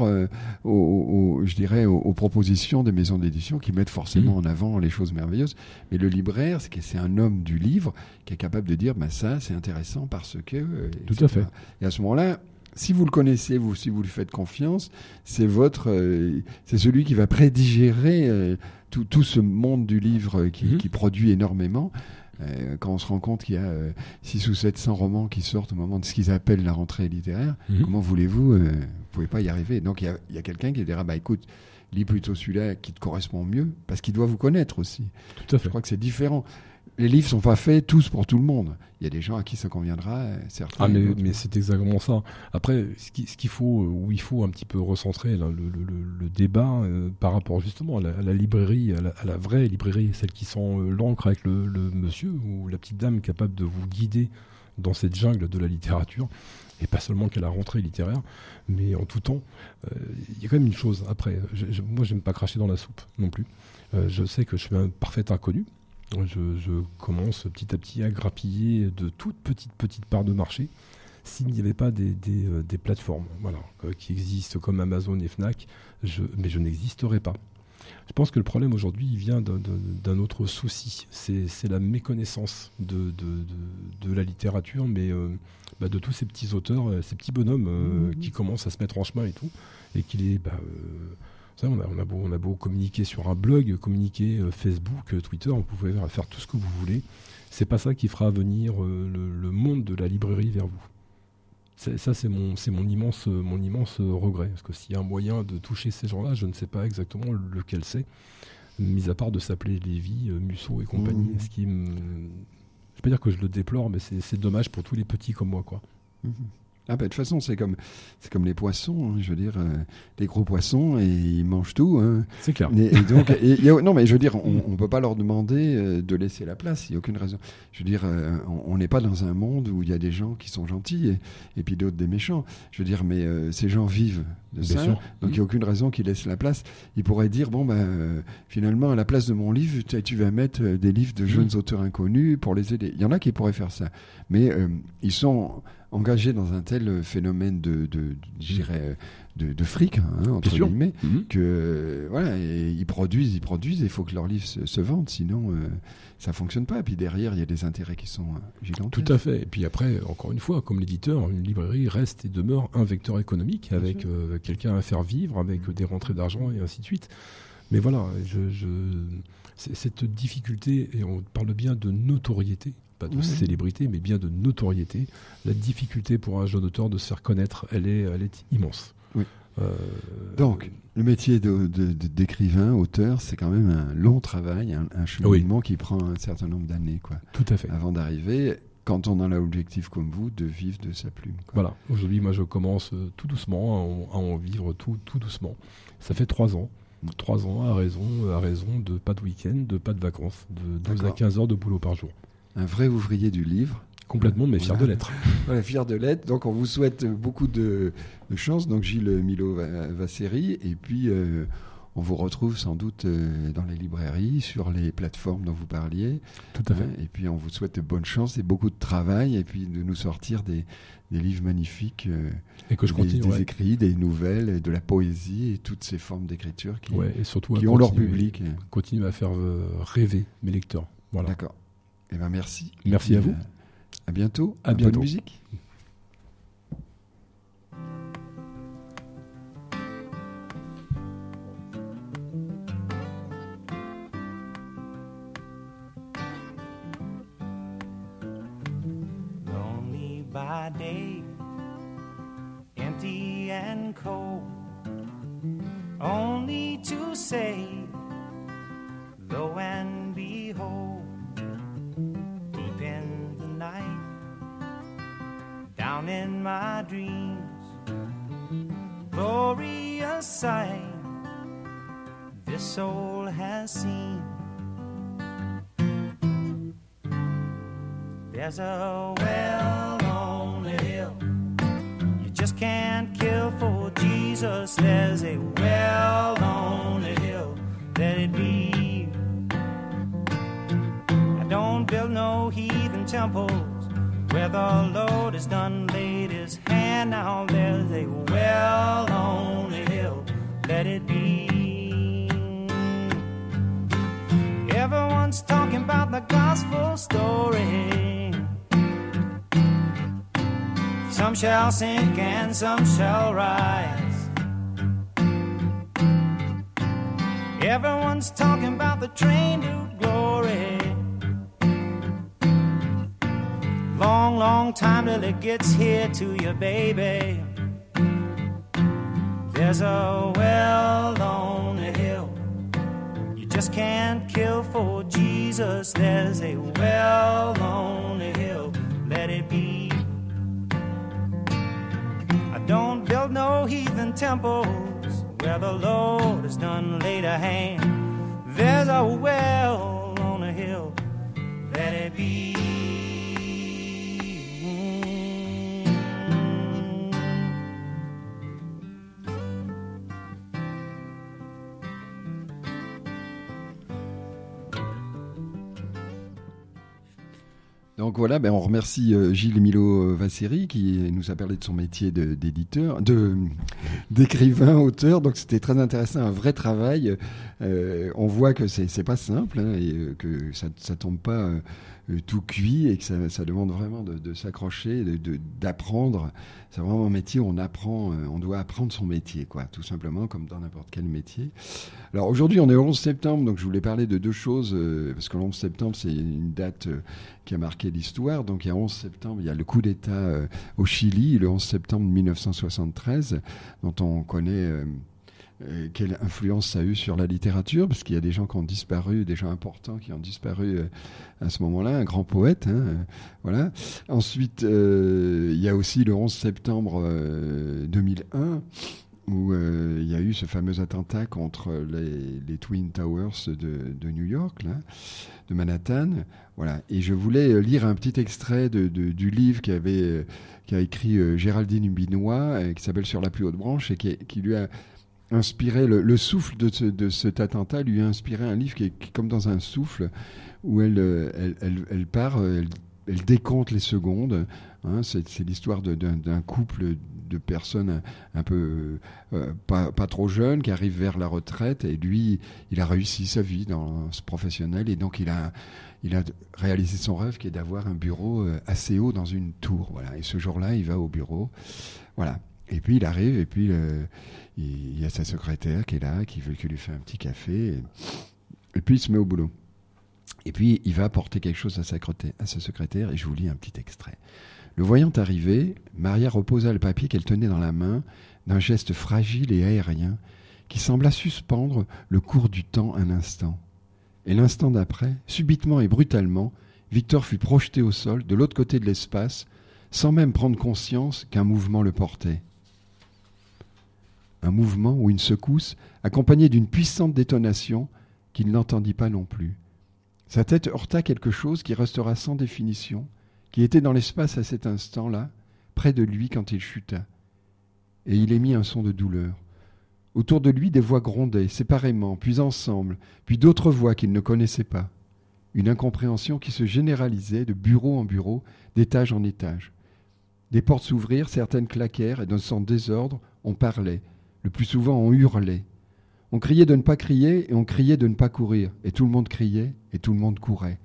aux propositions des maisons d'édition qui mettent forcément en avant les choses merveilleuses. Mais le libraire, c'est un homme du livre qui est capable de dire ça c'est intéressant parce que... Tout à fait. Et à ce moment-là, si vous le connaissez, si vous lui faites confiance, c'est celui qui va prédigérer tout ce monde du livre qui produit énormément. Quand on se rend compte qu'il y a 600 ou 700 romans qui sortent au moment de ce qu'ils appellent la rentrée littéraire, comment voulez-vous vous pouvez pas y arriver. Donc il y a quelqu'un qui dira écoute, lis plutôt celui-là qui te correspond mieux, parce qu'il doit vous connaître aussi. Tout à fait. Je crois que c'est différent. Les livres sont pas faits tous pour tout le monde. Il y a des gens à qui ça conviendra, certains. Mais c'est exactement ça. Après, il faut un petit peu recentrer là, le débat par rapport justement à la librairie, à la vraie librairie, celle qui sent l'encre avec le monsieur ou la petite dame capable de vous guider dans cette jungle de la littérature, et pas seulement qu'à la rentrée littéraire, mais en tout temps. Il y a quand même une chose. Après, moi, j'aime pas cracher dans la soupe non plus. Je sais que je suis un parfait inconnu. Je commence petit à petit à grappiller de toutes petites parts de marché. S'il n'y avait pas des plateformes qui existent comme Amazon et Fnac, mais je n'existerais pas. Je pense que le problème aujourd'hui il vient d'un autre souci, c'est la méconnaissance de la littérature, mais de tous ces petits auteurs, ces petits bonhommes qui commencent à se mettre en chemin et tout, et qu'il est Ça, on a beau communiquer sur un blog, communiquer Facebook, Twitter, on pouvait faire tout ce que vous voulez. C'est pas ça qui fera venir le monde de la librairie vers vous. C'est mon immense regret. Parce que s'il y a un moyen de toucher ces gens-là, je ne sais pas exactement lequel c'est, mis à part de s'appeler Lévy, Musso et compagnie. Ce qui je ne vais pas dire que je le déplore, mais c'est dommage pour tous les petits comme moi, quoi. Ah bah, de toute façon, c'est comme les poissons, hein, je veux dire, les gros poissons, et ils mangent tout. Hein. C'est clair. Non, mais je veux dire, on ne peut pas leur demander de laisser la place, il n'y a aucune raison. Je veux dire, on n'est pas dans un monde où il y a des gens qui sont gentils et puis d'autres des méchants. Je veux dire, mais ces gens vivent de Bien ça, sûr. donc il n'y a aucune raison qu'ils laissent la place. Ils pourraient dire, bon, finalement, à la place de mon livre, tu vas mettre des livres de jeunes auteurs inconnus pour les aider. Il y en a qui pourraient faire ça, mais ils sont engagés dans un tel phénomène de fric, hein, entre guillemets, que voilà, et ils produisent, et il faut que leurs livres se vendent, sinon ça fonctionne pas. Et puis derrière, il y a des intérêts qui sont gigantesques. Tout à fait. Et puis après, encore une fois, comme l'éditeur, une librairie reste et demeure un vecteur économique avec quelqu'un à faire vivre, avec des rentrées d'argent et ainsi de suite. Mais voilà, cette difficulté, et on parle bien de notoriété, pas de célébrité, mais bien de notoriété. La difficulté pour un jeune auteur de se faire connaître, elle est immense. Oui. Donc, le métier d'écrivain, auteur, c'est quand même un long travail, un cheminement qui prend un certain nombre d'années, quoi. Tout à fait. Avant d'arriver, quand on a l'objectif comme vous, de vivre de sa plume, quoi. Voilà. Aujourd'hui, moi, je commence tout doucement à en vivre tout doucement. Ça fait 3 ans. 3 ans à raison de pas de week-end, de pas de vacances, de 12 à 15 heures de boulot par jour. Un vrai ouvrier du livre. Complètement, mais fier de l'être. Voilà, fier de l'être. Donc, on vous souhaite beaucoup de chance. Donc, Gilles Milo-Vasseri. Et puis, on vous retrouve sans doute dans les librairies, sur les plateformes dont vous parliez. Tout à fait. Et puis, on vous souhaite bonne chance et beaucoup de travail. Et puis, de nous sortir des livres magnifiques. Et que je continue. Des écrits, des nouvelles, et de la poésie et toutes ces formes d'écriture qui et surtout ont leur public. Continue à faire rêver mes lecteurs. Voilà. D'accord. Eh ben, merci. Merci à vous. À bientôt. À bientôt. Bonne musique. Lonely by day, empty and cold, only to say, lo and behold, deep in the night, down in my dreams, glorious sight this soul has seen. There's a well on the hill you just can't kill for Jesus. There's a well on the hill, let it be. I don't build no heathen temples where the Lord has done laid his hand. Now there's a well on the hill, let it be. Everyone's talking about the gospel story. Some shall sink and some shall rise. Everyone's talking about the train to glory. Long, long time till it gets here to you, baby. There's a well on the hill you just can't kill for Jesus. There's a well on the hill, let it be. I don't build no heathen temples where the Lord has done laid a hand. There's a well on the hill, let it be. Donc voilà, on remercie Gilles Milo-Vasseri qui nous a parlé de son métier d'écrivain, auteur. Donc c'était très intéressant, un vrai travail. On voit que c'est pas simple, hein, et que ça tombe pas tout cuit et que ça demande vraiment de s'accrocher, d'apprendre. C'est vraiment un métier où on apprend, on doit apprendre son métier, quoi, tout simplement, comme dans n'importe quel métier. Alors aujourd'hui, on est au 11 septembre, donc je voulais parler de deux choses, parce que le 11 septembre, c'est une date qui a marqué l'histoire. Donc il y a 11 septembre, il y a le coup d'État au Chili, le 11 septembre 1973, dont on connaît... quelle influence ça a eu sur la littérature, parce qu'il y a des gens qui ont disparu, des gens importants qui ont disparu à ce moment-là, un grand poète, voilà. Ensuite, il y a aussi le 11 septembre 2001, où il y a eu ce fameux attentat contre les Twin Towers de New York, là, de Manhattan. Voilà. Et je voulais lire un petit extrait du livre qu'a écrit Géraldine Hubinois, qui s'appelle Sur la plus haute branche, et qui lui a inspiré, le souffle de cet attentat lui a inspiré un livre qui est comme dans un souffle, où elle part, elle décompte les secondes. C'est l'histoire d'un couple de personnes un peu pas trop jeunes qui arrivent vers la retraite, et lui, il a réussi sa vie dans ce professionnel, et donc il a réalisé son rêve qui est d'avoir un bureau assez haut dans une tour. Voilà. Et ce jour-là, il va au bureau. Voilà. Et puis il arrive, et puis il y a sa secrétaire qui est là, qui lui fait un petit café, et puis il se met au boulot. Et puis il va apporter quelque chose à sa secrétaire, et je vous lis un petit extrait. Le voyant arriver, Maria reposa le papier qu'elle tenait dans la main d'un geste fragile et aérien qui sembla suspendre le cours du temps un instant. Et l'instant d'après, subitement et brutalement, Victor fut projeté au sol, de l'autre côté de l'espace, sans même prendre conscience qu'un mouvement le portait. Un mouvement ou une secousse, accompagnée d'une puissante détonation qu'il n'entendit pas non plus. Sa tête heurta quelque chose qui restera sans définition, qui était dans l'espace à cet instant-là, près de lui quand il chuta. Et il émit un son de douleur. Autour de lui, des voix grondaient, séparément, puis ensemble, puis d'autres voix qu'il ne connaissait pas. Une incompréhension qui se généralisait de bureau en bureau, d'étage en étage. Des portes s'ouvrirent, certaines claquèrent, et dans son désordre, on parlait. Le plus souvent, on hurlait. On criait de ne pas crier, et on criait de ne pas courir. Et tout le monde criait, et tout le monde courait.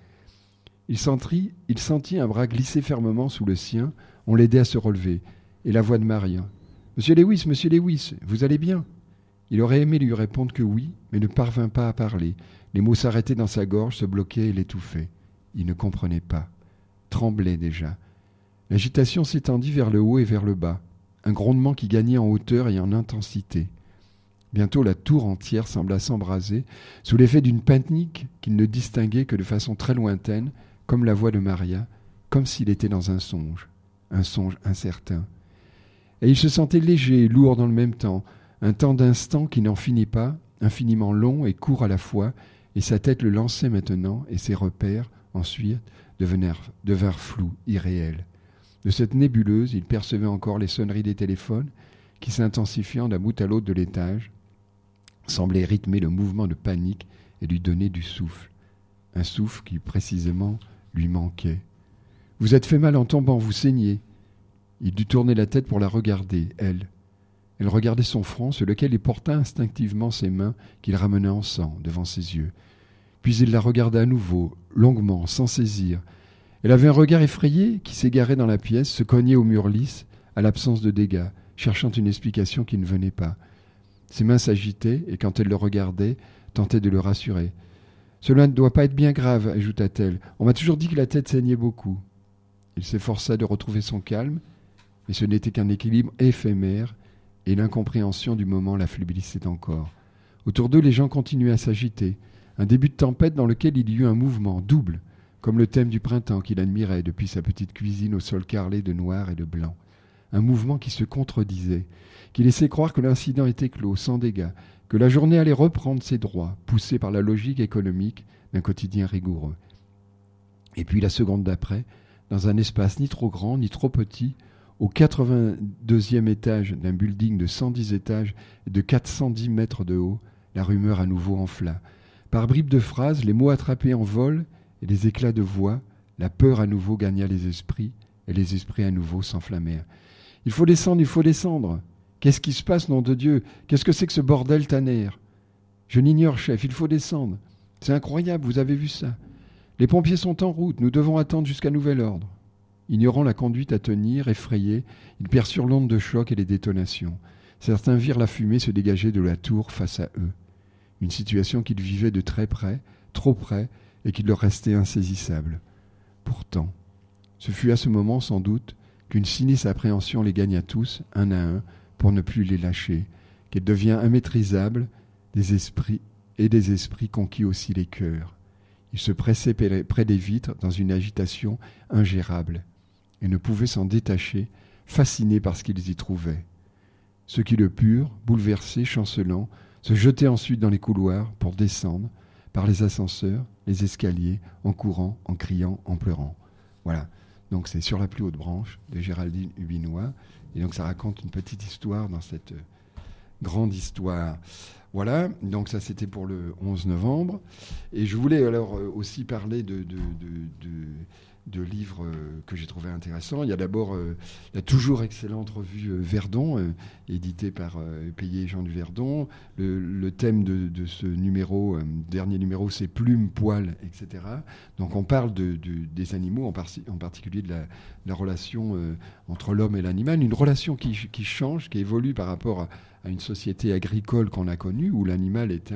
Il sentit un bras glisser fermement sous le sien. On l'aidait à se relever. Et la voix de Maria. « Monsieur Lewis, vous allez bien ?» Il aurait aimé lui répondre que oui, mais ne parvint pas à parler. Les mots s'arrêtaient dans sa gorge, se bloquaient et l'étouffaient. Il ne comprenait pas. Tremblait déjà. L'agitation s'étendit vers le haut et vers le bas. Un grondement qui gagnait en hauteur et en intensité. Bientôt, la tour entière sembla s'embraser, sous l'effet d'une panique qu'il ne distinguait que de façon très lointaine, comme la voix de Maria, comme s'il était dans un songe incertain. Et il se sentait léger et lourd dans le même temps, un temps d'instant qui n'en finit pas, infiniment long et court à la fois, et sa tête le lançait maintenant, et ses repères, ensuite, devinrent flous, irréels. De cette nébuleuse, il percevait encore les sonneries des téléphones, qui, s'intensifiant d'un bout à l'autre de l'étage, semblaient rythmer le mouvement de panique et lui donner du souffle. Un souffle qui, précisément, lui manquait. « Vous êtes fait mal en tombant, vous saignez. » Il dut tourner la tête pour la regarder, elle. Elle regardait son front, sur lequel il porta instinctivement ses mains qu'il ramenait en sang devant ses yeux. Puis il la regarda à nouveau, longuement, sans saisir. Elle avait un regard effrayé qui s'égarait dans la pièce, se cognait au mur lisse, à l'absence de dégâts, cherchant une explication qui ne venait pas. Ses mains s'agitaient, et quand elle le regardait, tentait de le rassurer. « Cela ne doit pas être bien grave, ajouta-t-elle. On m'a toujours dit que la tête saignait beaucoup. » Il s'efforça de retrouver son calme, mais ce n'était qu'un équilibre éphémère, et l'incompréhension du moment l'affaiblissait encore. Autour d'eux, les gens continuaient à s'agiter. Un début de tempête dans lequel il y eut un mouvement double, comme le thème du printemps qu'il admirait depuis sa petite cuisine au sol carrelé de noir et de blanc. Un mouvement qui se contredisait, qui laissait croire que l'incident était clos, sans dégâts, que la journée allait reprendre ses droits, poussée par la logique économique d'un quotidien rigoureux. Et puis la seconde d'après, dans un espace ni trop grand ni trop petit, au 82e étage d'un building de 110 étages et de 410 mètres de haut, la rumeur à nouveau enfla. Par bribes de phrases, les mots attrapés en vol et les éclats de voix, la peur à nouveau gagna les esprits et les esprits à nouveau s'enflammèrent. « Il faut descendre. Qu'est-ce qui se passe, nom de Dieu? Qu'est-ce que c'est que ce bordel tannère? Je l'ignore, chef, il faut descendre. C'est incroyable, vous avez vu ça? Les pompiers sont en route, nous devons attendre jusqu'à nouvel ordre. Ignorant la conduite à tenir, effrayés, ils perçurent l'onde de choc et les détonations. Certains virent la fumée se dégager de la tour face à eux. Une situation qu'ils vivaient de très près, trop près, et qui leur restait insaisissable. Pourtant, ce fut à ce moment, sans doute, qu'une sinistre appréhension les gagna tous, un à un, pour ne plus les lâcher, qu'elle devient immaîtrisable, des esprits conquis aussi les cœurs. Ils se pressaient près des vitres dans une agitation ingérable, et ne pouvaient s'en détacher, fascinés par ce qu'ils y trouvaient. Ceux qui le purent, bouleversés, chancelants, se jetaient ensuite dans les couloirs pour descendre, par les ascenseurs, les escaliers, en courant, en criant, en pleurant. Voilà. Donc c'est Sur la plus haute branche de Géraldine Hubinois. Et donc ça raconte une petite histoire dans cette grande histoire. Voilà. Donc ça c'était pour le 11 novembre. Et je voulais alors aussi parler de livres que j'ai trouvé intéressants. Il y a d'abord la toujours excellente revue Verdon, éditée par Payet et Jean Duverdon. Le thème de ce numéro, dernier numéro, c'est plumes, poils, etc. Donc on parle des animaux, en particulier de la relation entre l'homme et l'animal, une relation qui change, qui évolue par rapport à une société agricole qu'on a connue, où l'animal est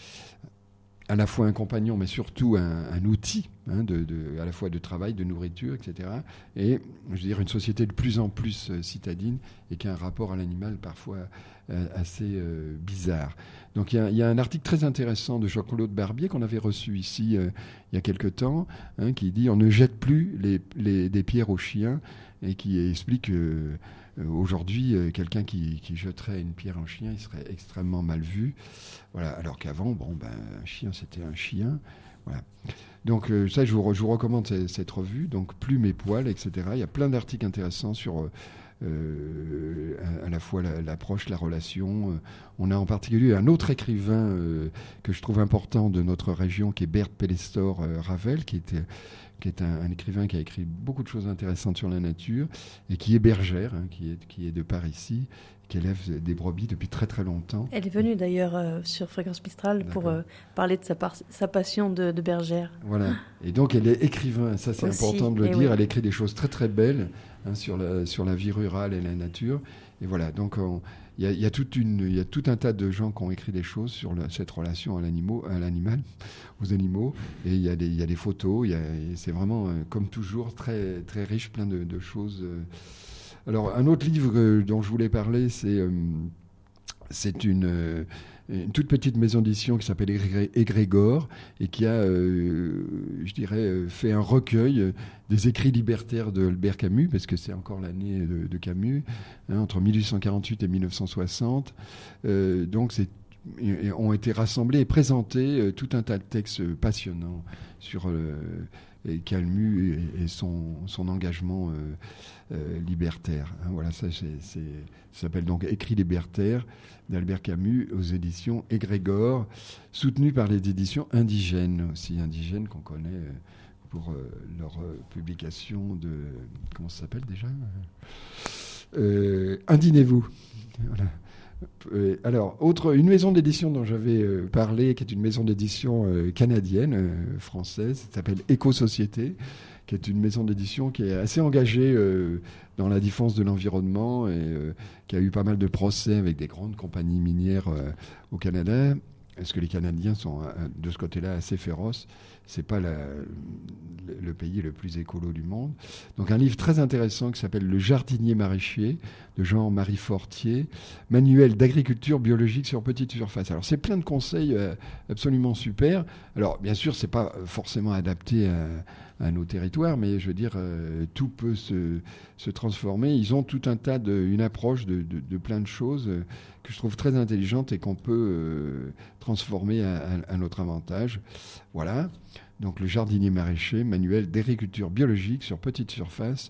à la fois un compagnon, mais surtout un outil, à la fois de travail, de nourriture, etc. Et je veux dire une société de plus en plus citadine et qui a un rapport à l'animal parfois assez bizarre. Donc il y a un article très intéressant de Jean-Claude Barbier qu'on avait reçu ici il y a quelque temps, qui dit « On ne jette plus des pierres aux chiens » et qui explique aujourd'hui, quelqu'un qui jetterait une pierre à un chien, il serait extrêmement mal vu. Voilà. Alors qu'avant, un chien, c'était un chien. Voilà. Donc ça, je vous recommande cette revue, donc Plumes et poils, etc. Il y a plein d'articles intéressants sur à la fois l'approche, la relation. On a en particulier un autre écrivain que je trouve important de notre région, qui est Bert Pellestor Ravel, qui est un écrivain qui a écrit beaucoup de choses intéressantes sur la nature et qui est bergère, qui est de par ici, qui élève des brebis depuis très très longtemps. Elle est venue d'ailleurs sur Fréquence Mistral pour parler de sa passion de bergère. Voilà. Et donc elle est écrivain, ça c'est aussi important de le dire. Oui. Elle écrit des choses très très belles sur la vie rurale et la nature. Et voilà, donc il y a tout un tas de gens qui ont écrit des choses sur cette relation à l'animal, aux animaux. Et il y a des photos. C'est vraiment, comme toujours, très, très riche, plein de choses. Alors, un autre livre dont je voulais parler, c'est une toute petite maison d'édition qui s'appelle Égrégore et qui a, fait un recueil des écrits libertaires de Albert Camus, parce que c'est encore l'année de Camus, entre 1848 et 1960. Donc, ont été rassemblés et présentés tout un tas de textes passionnants sur Camus et son engagement libertaire. Voilà, ça s'appelle donc Écrits libertaires d'Albert Camus aux éditions Égrégore, soutenu par les éditions Indigènes aussi, Indigènes qu'on connaît pour leur publication de... Comment ça s'appelle déjà Indignez-vous. Voilà. Alors, une maison d'édition dont j'avais parlé, qui est une maison d'édition canadienne, française, qui s'appelle Éco-Société, qui est une maison d'édition qui est assez engagée dans la défense de l'environnement et qui a eu pas mal de procès avec des grandes compagnies minières au Canada. Est-ce que les Canadiens sont de ce côté-là assez féroces ? C'est pas le pays le plus écolo du monde. Donc un livre très intéressant qui s'appelle Le jardinier maraîcher de Jean-Marie Fortier, manuel d'agriculture biologique sur petite surface. Alors c'est plein de conseils absolument super. Alors bien sûr c'est pas forcément adapté à nos territoires, mais je veux dire tout peut se transformer. Ils ont tout un tas une approche de plein de choses que je trouve très intelligente et qu'on peut transformer à notre avantage. Voilà. Donc le jardinier maraîcher, manuel d'agriculture biologique sur petite surface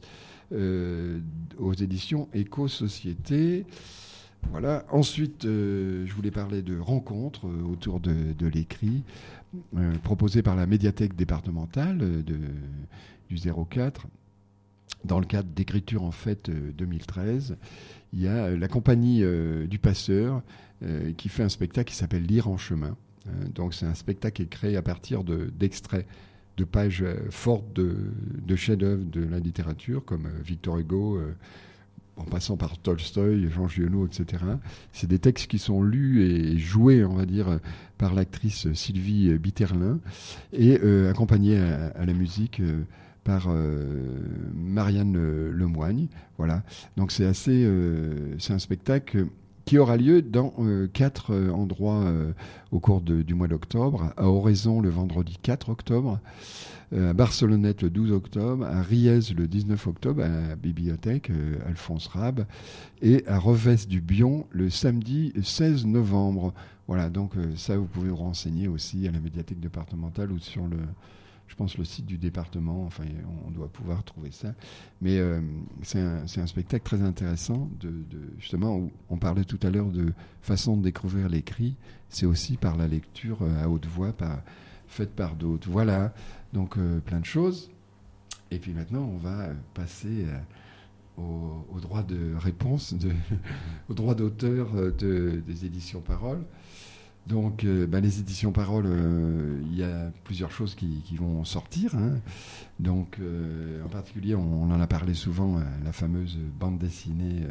aux éditions Éco-Société. Voilà. Ensuite, je voulais parler de rencontres autour de l'écrit proposées par la médiathèque départementale du 04. Dans le cadre d'Écriture en Fête 2013, il y a la compagnie du Passeur qui fait un spectacle qui s'appelle Lire en chemin. Donc c'est un spectacle qui est créé à partir d'extraits de pages fortes de chefs-d'œuvre de la littérature, comme Victor Hugo, en passant par Tolstoï, Jean Giono, etc. C'est des textes qui sont lus et joués, on va dire, par l'actrice Sylvie Bitterlin, et accompagnés à la musique par Marianne Lemoigne. Voilà. Donc c'est un spectacle qui aura lieu dans 4 endroits au cours du mois d'octobre. À Oraison le vendredi 4 octobre, à Barcelonnette le 12 octobre, à Riez le 19 octobre, à la bibliothèque Alphonse Rab, et à Revès du Bion le samedi 16 novembre. Voilà, donc ça vous pouvez vous renseigner aussi à la médiathèque départementale ou sur je pense le site du département, enfin on doit pouvoir trouver ça. Mais c'est un spectacle très intéressant, justement, où on parlait tout à l'heure de façon de découvrir l'écrit, c'est aussi par la lecture à haute voix, faite par d'autres. Voilà, donc plein de choses. Et puis maintenant, on va passer au droit de réponse, au droit d'auteur des éditions Parole. Donc, les éditions Parole, il y a plusieurs choses qui vont sortir. Hein. Donc, en particulier, on en a parlé souvent, la fameuse bande dessinée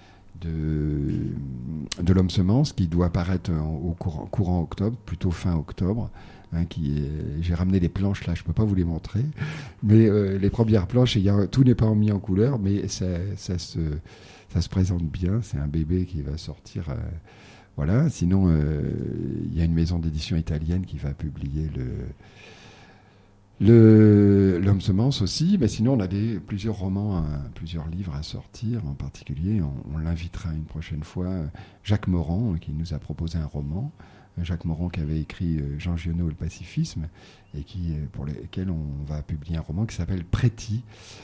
de l'Homme Semence, qui doit paraître au courant octobre, plutôt fin octobre. Hein, j'ai ramené les planches là, je peux pas vous les montrer, mais les premières planches, tout n'est pas mis en couleur, mais ça se présente bien. C'est un bébé qui va sortir. Voilà. Sinon, il y a une maison d'édition italienne qui va publier l'Homme Semence aussi. Mais sinon, on a plusieurs romans, plusieurs livres à sortir. En particulier, on l'invitera une prochaine fois, Jacques Morand, qui nous a proposé un roman. Jacques Morand qui avait écrit Jean Giono et le pacifisme, et pour lequel on va publier un roman qui s'appelle Préti,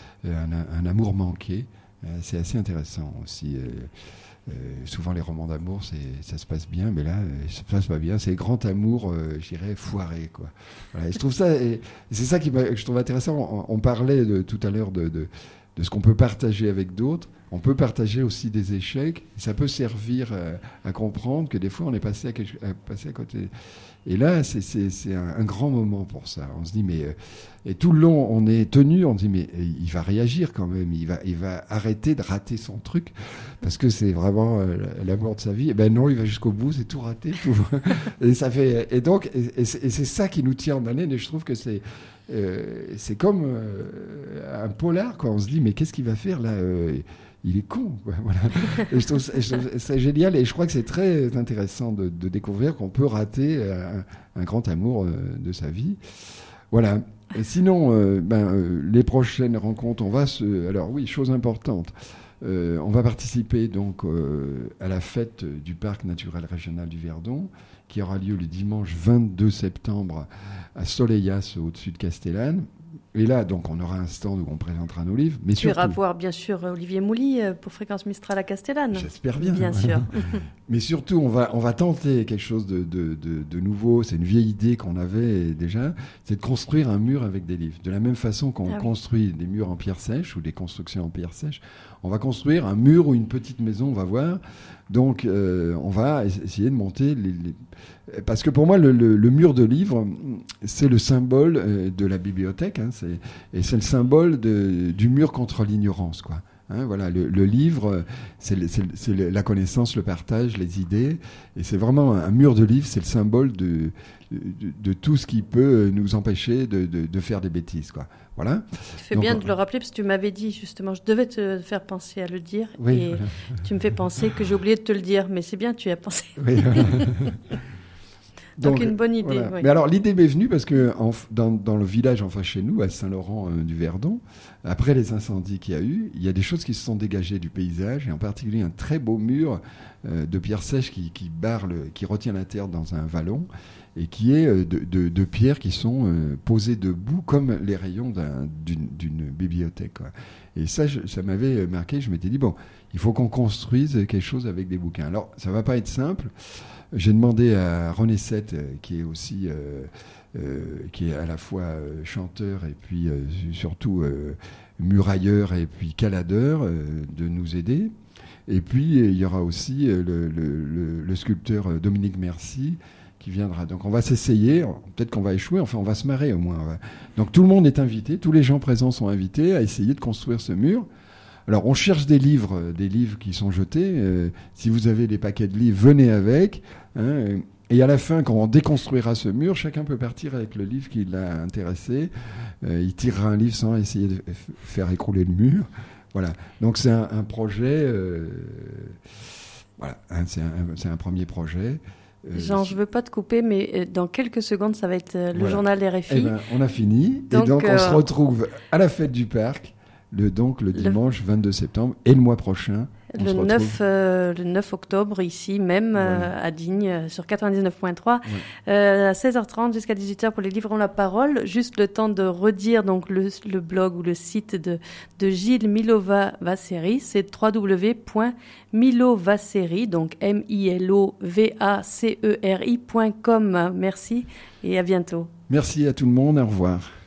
un amour manqué. C'est assez intéressant aussi. Souvent les romans d'amour, ça se passe bien, mais là, ça se passe pas bien. C'est grand amour, je dirais, foiré, quoi. Voilà, et je trouve ça, et c'est ça que je trouve intéressant. On parlait tout à l'heure de ce qu'on peut partager avec d'autres. On peut partager aussi des échecs. Ça peut servir à comprendre que des fois, on est passé à côté. Et là, c'est un grand moment pour ça. On se dit, et tout le long, on est tenu, on se dit, mais il va réagir quand même. Il va arrêter de rater son truc, parce que c'est vraiment l'amour de sa vie. Et ben non, il va jusqu'au bout, c'est tout raté. Et c'est ça qui nous tient en haleine. Et je trouve que c'est comme un polar, quoi. On se dit, mais qu'est-ce qu'il va faire là il est con, quoi. Voilà. Et je trouve c'est génial, et je crois que c'est très intéressant de découvrir qu'on peut rater un grand amour de sa vie. Voilà. Et sinon, les prochaines rencontres, alors oui, chose importante, on va participer donc à la fête du parc naturel régional du Verdon, qui aura lieu le dimanche 22 septembre à Soleias, au-dessus de Castellane. Et là, donc, on aura un stand où on présentera nos livres. Mais tu iras voir, bien sûr, Olivier Mouly pour Fréquence Mistral à Castellane. J'espère bien. Bien sûr. Mais surtout, on va tenter quelque chose de nouveau. C'est une vieille idée qu'on avait déjà. C'est de construire un mur avec des livres. De la même façon qu'on construit des murs en pierre sèche ou des constructions en pierre sèche, on va construire un mur ou une petite maison, on va voir. Donc, on va essayer de monter parce que pour moi, le mur de livres, c'est le symbole de la bibliothèque, hein, et c'est le symbole du mur contre l'ignorance, quoi. Hein, voilà, le livre, c'est la connaissance, le partage, les idées, et c'est vraiment un mur de livres, c'est le symbole de tout ce qui peut nous empêcher de faire des bêtises, quoi. Voilà. Tu fais bien de le rappeler, parce que tu m'avais dit justement, je devais te faire penser à le dire, oui, et voilà. Tu me fais penser que j'ai oublié de te le dire, mais c'est bien, tu y as pensé. Oui, voilà. Donc une bonne idée. Voilà. Oui. Mais alors l'idée m'est venue parce que dans le village en face chez nous, à Saint-Laurent du Verdon, après les incendies qu'il y a eu, il y a des choses qui se sont dégagées du paysage, et en particulier un très beau mur de pierre sèche qui retient la terre dans un vallon, et qui est de pierres qui sont posées debout comme les rayons d'une bibliothèque, quoi. Et ça m'avait marqué. Je m'étais dit, bon, il faut qu'on construise quelque chose avec des bouquins. Alors, ça va pas être simple. J'ai demandé à René Sette, qui est aussi qui est à la fois chanteur et puis surtout murailleur et puis caladeur, de nous aider. Et puis il y aura aussi le sculpteur Dominique Mercy, qui viendra. Donc on va s'essayer, peut-être qu'on va échouer, enfin on va se marrer au moins. Donc tout le monde est invité, tous les gens présents sont invités à essayer de construire ce mur. Alors on cherche des livres qui sont jetés. Si vous avez des paquets de livres, venez avec. Hein, et à la fin, quand on déconstruira ce mur, chacun peut partir avec le livre qui l'a intéressé. Il tirera un livre sans essayer de faire écrouler le mur. Voilà. Donc c'est un projet. Voilà, hein, c'est un premier projet. Jean, je ne veux pas te couper, mais dans quelques secondes, ça va être le journal RFI. Eh ben, on a fini. Donc, et donc, on se retrouve à la fête du parc, le dimanche 22 septembre, et le mois prochain. Le 9 octobre, ici même, à Digne, sur 99.3, à 16h30 jusqu'à 18h pour les Livrons la parole. Juste le temps de redire donc, le blog ou le site de Gilles Milovaceri, c'est www.milovaceri, donc milovaceri.com. Merci et à bientôt. Merci à tout le monde, au revoir.